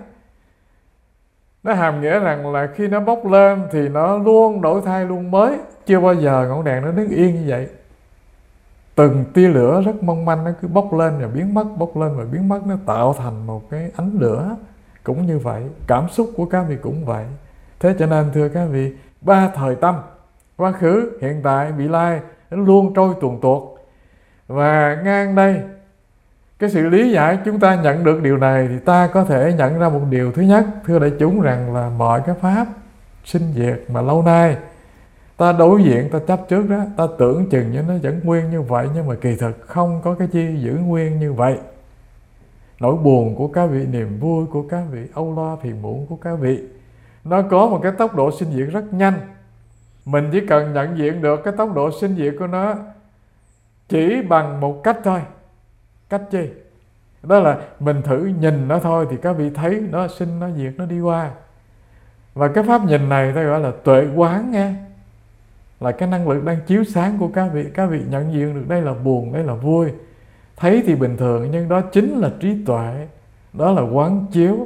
Nó hàm nghĩa rằng là khi nó bốc lên thì nó luôn đổi thay, luôn mới. Chưa bao giờ ngọn đèn nó đứng yên như vậy. Từng tia lửa rất mong manh nó cứ bốc lên và biến mất, bốc lên và biến mất, nó tạo thành một cái ánh lửa. Cũng như vậy, cảm xúc của các vị cũng vậy. Thế cho nên thưa các vị, ba thời tâm, quá khứ, hiện tại, vị lai, nó luôn trôi tuồn tuột. Và ngang đây, cái sự lý giải chúng ta nhận được điều này thì ta có thể nhận ra một điều thứ nhất, thưa đại chúng, rằng là mọi cái pháp sinh diệt mà lâu nay ta đối diện, ta chấp trước đó, ta tưởng chừng như nó vẫn nguyên như vậy, nhưng mà kỳ thực không có cái chi giữ nguyên như vậy. Nỗi buồn của các vị, niềm vui của các vị, âu lo phiền muộn của các vị, nó có một cái tốc độ sinh diệt rất nhanh. Mình chỉ cần nhận diện được cái tốc độ sinh diệt của nó chỉ bằng một cách thôi. Cách chi? Đó là mình thử nhìn nó thôi thì các vị thấy nó sinh, nó diệt, nó đi qua. Và cái pháp nhìn này ta gọi là tuệ quán nghe. Là cái năng lực đang chiếu sáng của các vị. Các vị nhận diện được đây là buồn, đây là vui. Thấy thì bình thường, nhưng đó chính là trí tuệ. Đó là quán chiếu.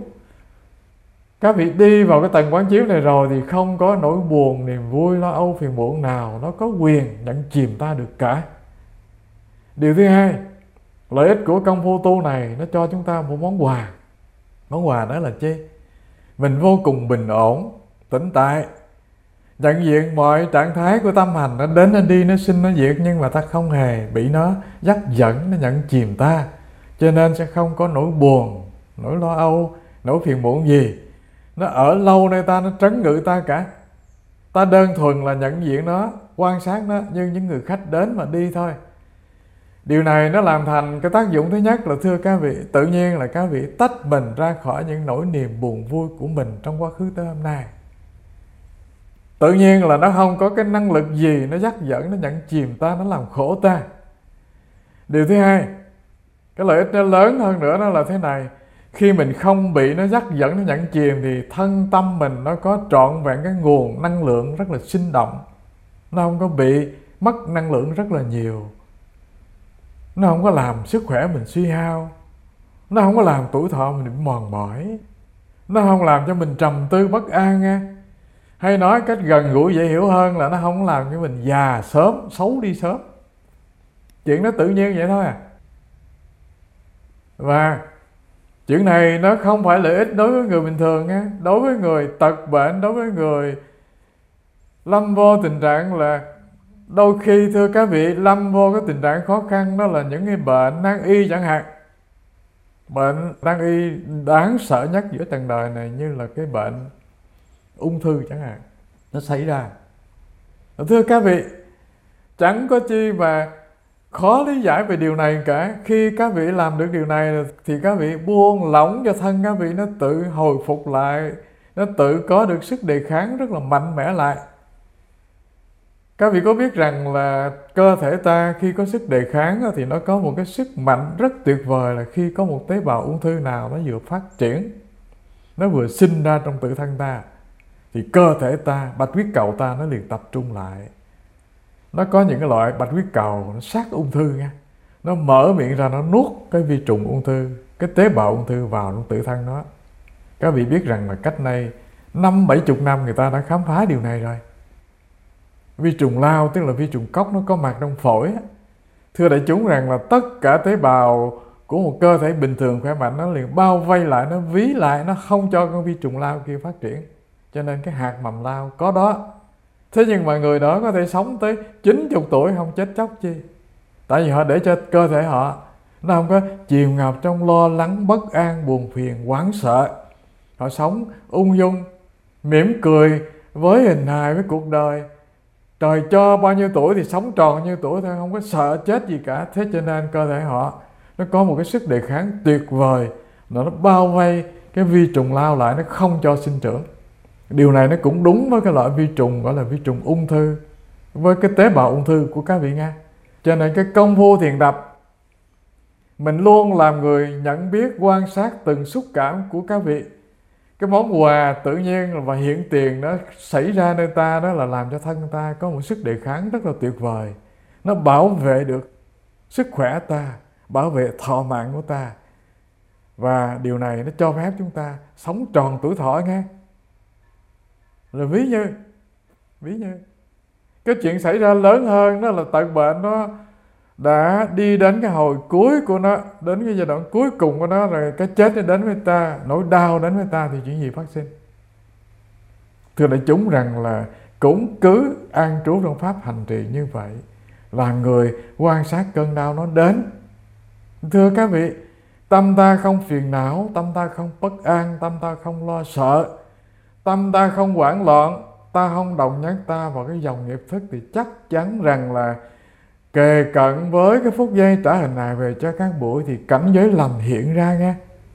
Các vị đi vào cái tầng quán chiếu này rồi thì không có nỗi buồn, niềm vui, lo âu, phiền muộn nào nó có quyền nhận chìm ta được cả. Điều thứ hai, lợi ích của công phu tu này nó cho chúng ta một món quà. Món quà đó là chi? Mình vô cùng bình ổn, tĩnh tại, nhận diện mọi trạng thái của tâm hành. Nó đến, nó đi, nó sinh, nó diệt, nhưng mà ta không hề bị nó dắt dẫn, nó nhận chìm ta. Cho nên sẽ không có nỗi buồn, nỗi lo âu, nỗi phiền muộn gì nó ở lâu nơi ta, nó trấn ngự ta cả. Ta đơn thuần là nhận diện nó, quan sát nó như những người khách đến mà đi thôi. Điều này nó làm thành cái tác dụng thứ nhất là, thưa các vị, tự nhiên là các vị tách mình ra khỏi những nỗi niềm buồn vui của mình trong quá khứ tới hôm nay. Tự nhiên là nó không có cái năng lực gì nó dắt dẫn, nó nhận chìm ta, nó làm khổ ta. Điều thứ hai, cái lợi ích nó lớn hơn nữa đó là thế này. Khi mình không bị nó dắt dẫn, nó nhận chìm thì thân tâm mình nó có trọn vẹn cái nguồn năng lượng rất là sinh động. Nó không có bị mất năng lượng rất là nhiều. Nó không có làm sức khỏe mình suy hao. Nó không có làm tuổi thọ mình bị mòn mỏi. Nó không làm cho mình trầm tư bất an nghe. Hay nói cách gần gũi dễ hiểu hơn là nó không làm cho mình già sớm, xấu đi sớm. Chuyện nó tự nhiên vậy thôi à. Và Chuyện này nó không phải lợi ích đối với người bình thường nha. Đối với người tật bệnh, đối với người lâm vô tình trạng là đôi khi thưa các vị, lâm vô cái tình trạng khó khăn, đó là những cái bệnh nan y chẳng hạn. Bệnh nan y đáng sợ nhất giữa trần đời này như là cái bệnh ung thư chẳng hạn, nó xảy ra. Thưa các vị, chẳng có chi mà khó lý giải về điều này cả. Khi các vị làm được điều này thì các vị buông lỏng cho thân các vị, nó tự hồi phục lại, nó tự có được sức đề kháng rất là mạnh mẽ lại. Các vị có biết rằng là cơ thể ta khi có sức đề kháng thì nó có một cái sức mạnh rất tuyệt vời, là khi có một tế bào ung thư nào nó vừa phát triển, nó vừa sinh ra trong tự thân ta, thì cơ thể ta, bạch huyết cầu ta nó liền tập trung lại. Nó có những cái loại bạch huyết cầu nó sát ung thư nha, nó mở miệng ra, nó nuốt cái vi trùng ung thư, cái tế bào ung thư vào trong tự thân nó. Các vị biết rằng là cách đây 50-70 năm người ta đã khám phá điều này rồi. Vi trùng lao, tức là vi trùng cóc, nó có mặt trong phổi. Thưa đại chúng rằng là tất cả tế bào của một cơ thể bình thường khỏe mạnh nó liền bao vây lại, nó ví lại, nó không cho con vi trùng lao kia phát triển. Cho nên cái hạt mầm lao có đó. Thế nhưng mà người đó có thể sống tới 90 tuổi không chết chóc chi? Tại vì họ để cho cơ thể họ nó không có chìm ngập trong lo lắng, bất an, buồn phiền, hoảng sợ. Họ sống ung dung, mỉm cười với hình hài, với cuộc đời. Trời cho bao nhiêu tuổi thì sống tròn bao nhiêu tuổi thôi, không có sợ chết gì cả. Thế cho nên cơ thể họ nó có một cái sức đề kháng tuyệt vời, nó bao vây cái vi trùng lao lại, nó không cho sinh trưởng. Điều này nó cũng đúng với cái loại vi trùng gọi là vi trùng ung thư, với cái tế bào ung thư của các vị nha. Cho nên cái công phu thiền tập, mình luôn làm người nhận biết, quan sát từng xúc cảm của các vị. Cái món quà tự nhiên và hiện tiền nó xảy ra nơi ta, đó là làm cho thân ta có một sức đề kháng rất là tuyệt vời. Nó bảo vệ được sức khỏe ta, bảo vệ thọ mạng của ta. Và điều này nó cho phép chúng ta sống tròn tuổi thọ nghe. Rồi ví như cái chuyện xảy ra lớn hơn, đó là tật bệnh nó đã đi đến cái hồi cuối của nó, đến cái giai đoạn cuối cùng của nó rồi, cái chết nó đến với ta, nỗi đau đến với ta, thì chuyện gì phát sinh? Thưa đại chúng rằng là cũng cứ an trú trong pháp hành trì như vậy, là người quan sát cơn đau nó đến. Thưa các vị, tâm ta không phiền não, tâm ta không bất an, tâm ta không lo sợ, tâm ta không hoảng loạn, ta không đồng nhất ta vào cái dòng nghiệp thức, thì chắc chắn rằng là kề cận với cái phút giây trả hình hài về cho các buổi thì cảnh giới lành hiện ra nghe.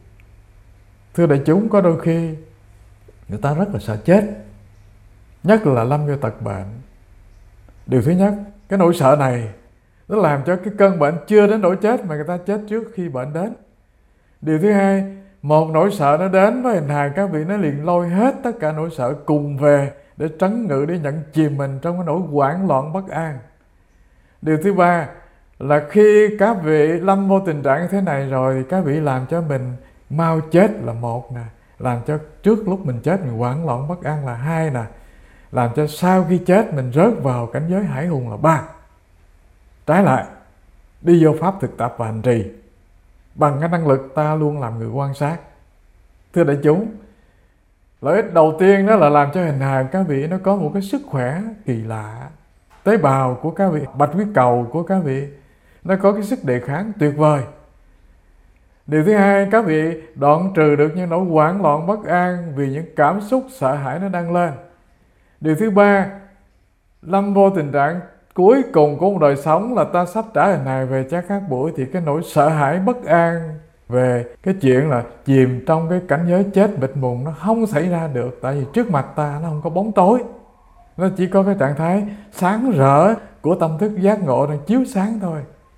Thưa đại chúng, có đôi khi người ta rất là sợ chết, nhất là lâm vô tật bệnh. Điều thứ nhất, cái nỗi sợ này nó làm cho cái cơn bệnh chưa đến nỗi chết mà người ta chết trước khi bệnh đến. Điều thứ hai, một nỗi sợ nó đến với hình hài các vị, nó liền lôi hết tất cả nỗi sợ cùng về để trấn ngự, để nhận chìm mình trong cái nỗi hoảng loạn bất an. Điều thứ ba là khi các vị lâm vô tình trạng như thế này rồi thì các vị làm cho mình mau chết là một nè, làm cho trước lúc mình chết mình hoảng loạn bất an là hai nè, làm cho sau khi chết mình rớt vào cảnh giới hải hùng là ba. Trái lại, đi vô pháp thực tập và hành trì bằng cái năng lực ta luôn làm người quan sát. Thưa đại chúng, lợi ích đầu tiên đó là làm cho hình hài các vị nó có một cái sức khỏe kỳ lạ. Tế bào của các vị, bạch huyết cầu của các vị nó có cái sức đề kháng tuyệt vời. Điều thứ hai, các vị đoạn trừ được những nỗi hoảng loạn bất an vì những cảm xúc sợ hãi nó đang lên. Điều thứ ba, lâm vô tình trạng cuối cùng của một đời sống là ta sắp trả hình hài về cho các buổi, thì cái nỗi sợ hãi bất an về cái chuyện là chìm trong cái cảnh giới chết bịt mùng nó không xảy ra được. Tại vì trước mặt ta nó không có bóng tối, nó chỉ có cái trạng thái sáng rỡ của tâm thức giác ngộ đang chiếu sáng thôi.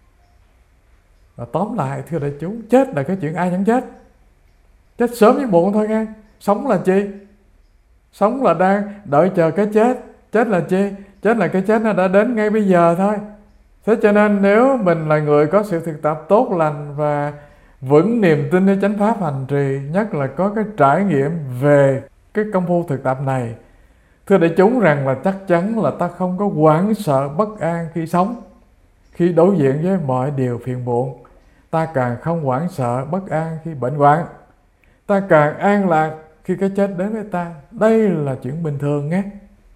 Và tóm lại thưa đại chúng, chết là cái chuyện ai chẳng chết, chết sớm với muộn thôi nghe. Sống là chi? Sống là đang đợi chờ cái chết. Chết là chi? Chết là cái chết nó đã đến ngay bây giờ thôi. Thế cho nên nếu mình là người có sự thực tập tốt lành và vững niềm tinในchánh pháp hành trì, nhất là có cái trải nghiệm về cái công phu thực tập này, thưa đại chúng rằng là chắc chắn là ta không có hoảng sợ bất an khi sống, khi đối diện với mọi điều phiền muộn. Ta càng không hoảng sợ bất an khi bệnh hoạn. ta càng an lạc khi cái chết đến với ta. Đây là chuyện bình thường nghe.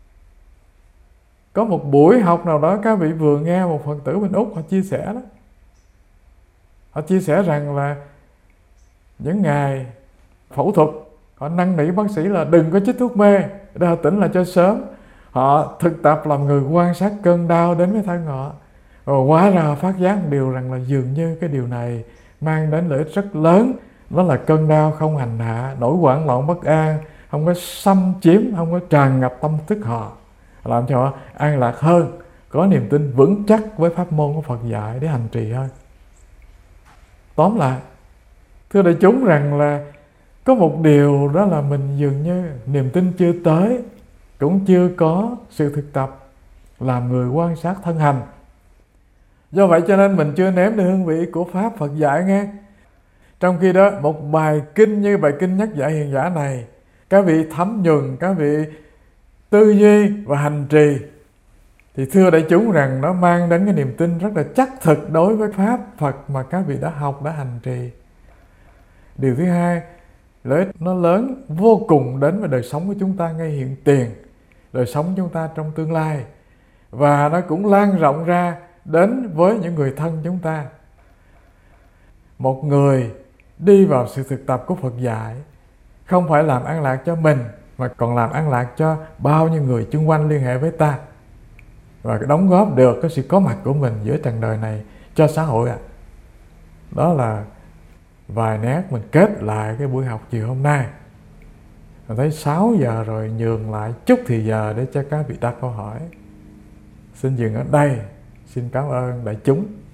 Có một buổi học nào đó các vị vừa nghe một Phật tử bên Úc họ chia sẻ đó. Họ chia sẻ rằng là những ngày phẫu thuật họ năn nỉ bác sĩ là đừng có chích thuốc mê để họ tỉnh lại cho sớm. Họ thực tập làm người quan sát cơn đau đến với thân họ. Rồi hóa ra họ phát giác một điều rằng là dường như cái điều này mang đến lợi ích rất lớn. Đó là cơn đau không hành hạ, nỗi hoảng loạn bất an không có xâm chiếm, không có tràn ngập tâm thức họ, làm cho họ an lạc hơn, có niềm tin vững chắc với pháp môn của Phật dạy để hành trì hơn. Tóm lại, thưa đại chúng rằng là có một điều đó là mình dường như niềm tin chưa tới, cũng chưa có sự thực tập làm người quan sát thân hành. Do vậy cho nên mình chưa nếm được hương vị của Pháp Phật dạy nghe. Trong khi đó một bài kinh như bài kinh Nhắc Dạy Hiền Giả này, các vị thấm nhuần, các vị tư duy và hành trì, thì thưa đại chúng rằng nó mang đến cái niềm tin rất là chắc thực đối với Pháp Phật mà các vị đã học, đã hành trì. Điều thứ hai, lợi ích nó lớn vô cùng đến với đời sống của chúng ta ngay hiện tiền, đời sống chúng ta trong tương lai. Và nó cũng lan rộng ra đến với những người thân chúng ta. Một người đi vào sự thực tập của Phật dạy không phải làm an lạc cho mình, mà còn làm an lạc cho bao nhiêu người chung quanh liên hệ với ta, và đóng góp được cái sự có mặt của mình giữa trần đời này cho xã hội ạ. Đó là vài nét mình kết lại cái buổi học chiều hôm nay. Mình thấy 6 giờ rồi, nhường lại chút thì giờ để cho các vị đặt câu hỏi. Xin dừng ở đây. Xin cảm ơn đại chúng.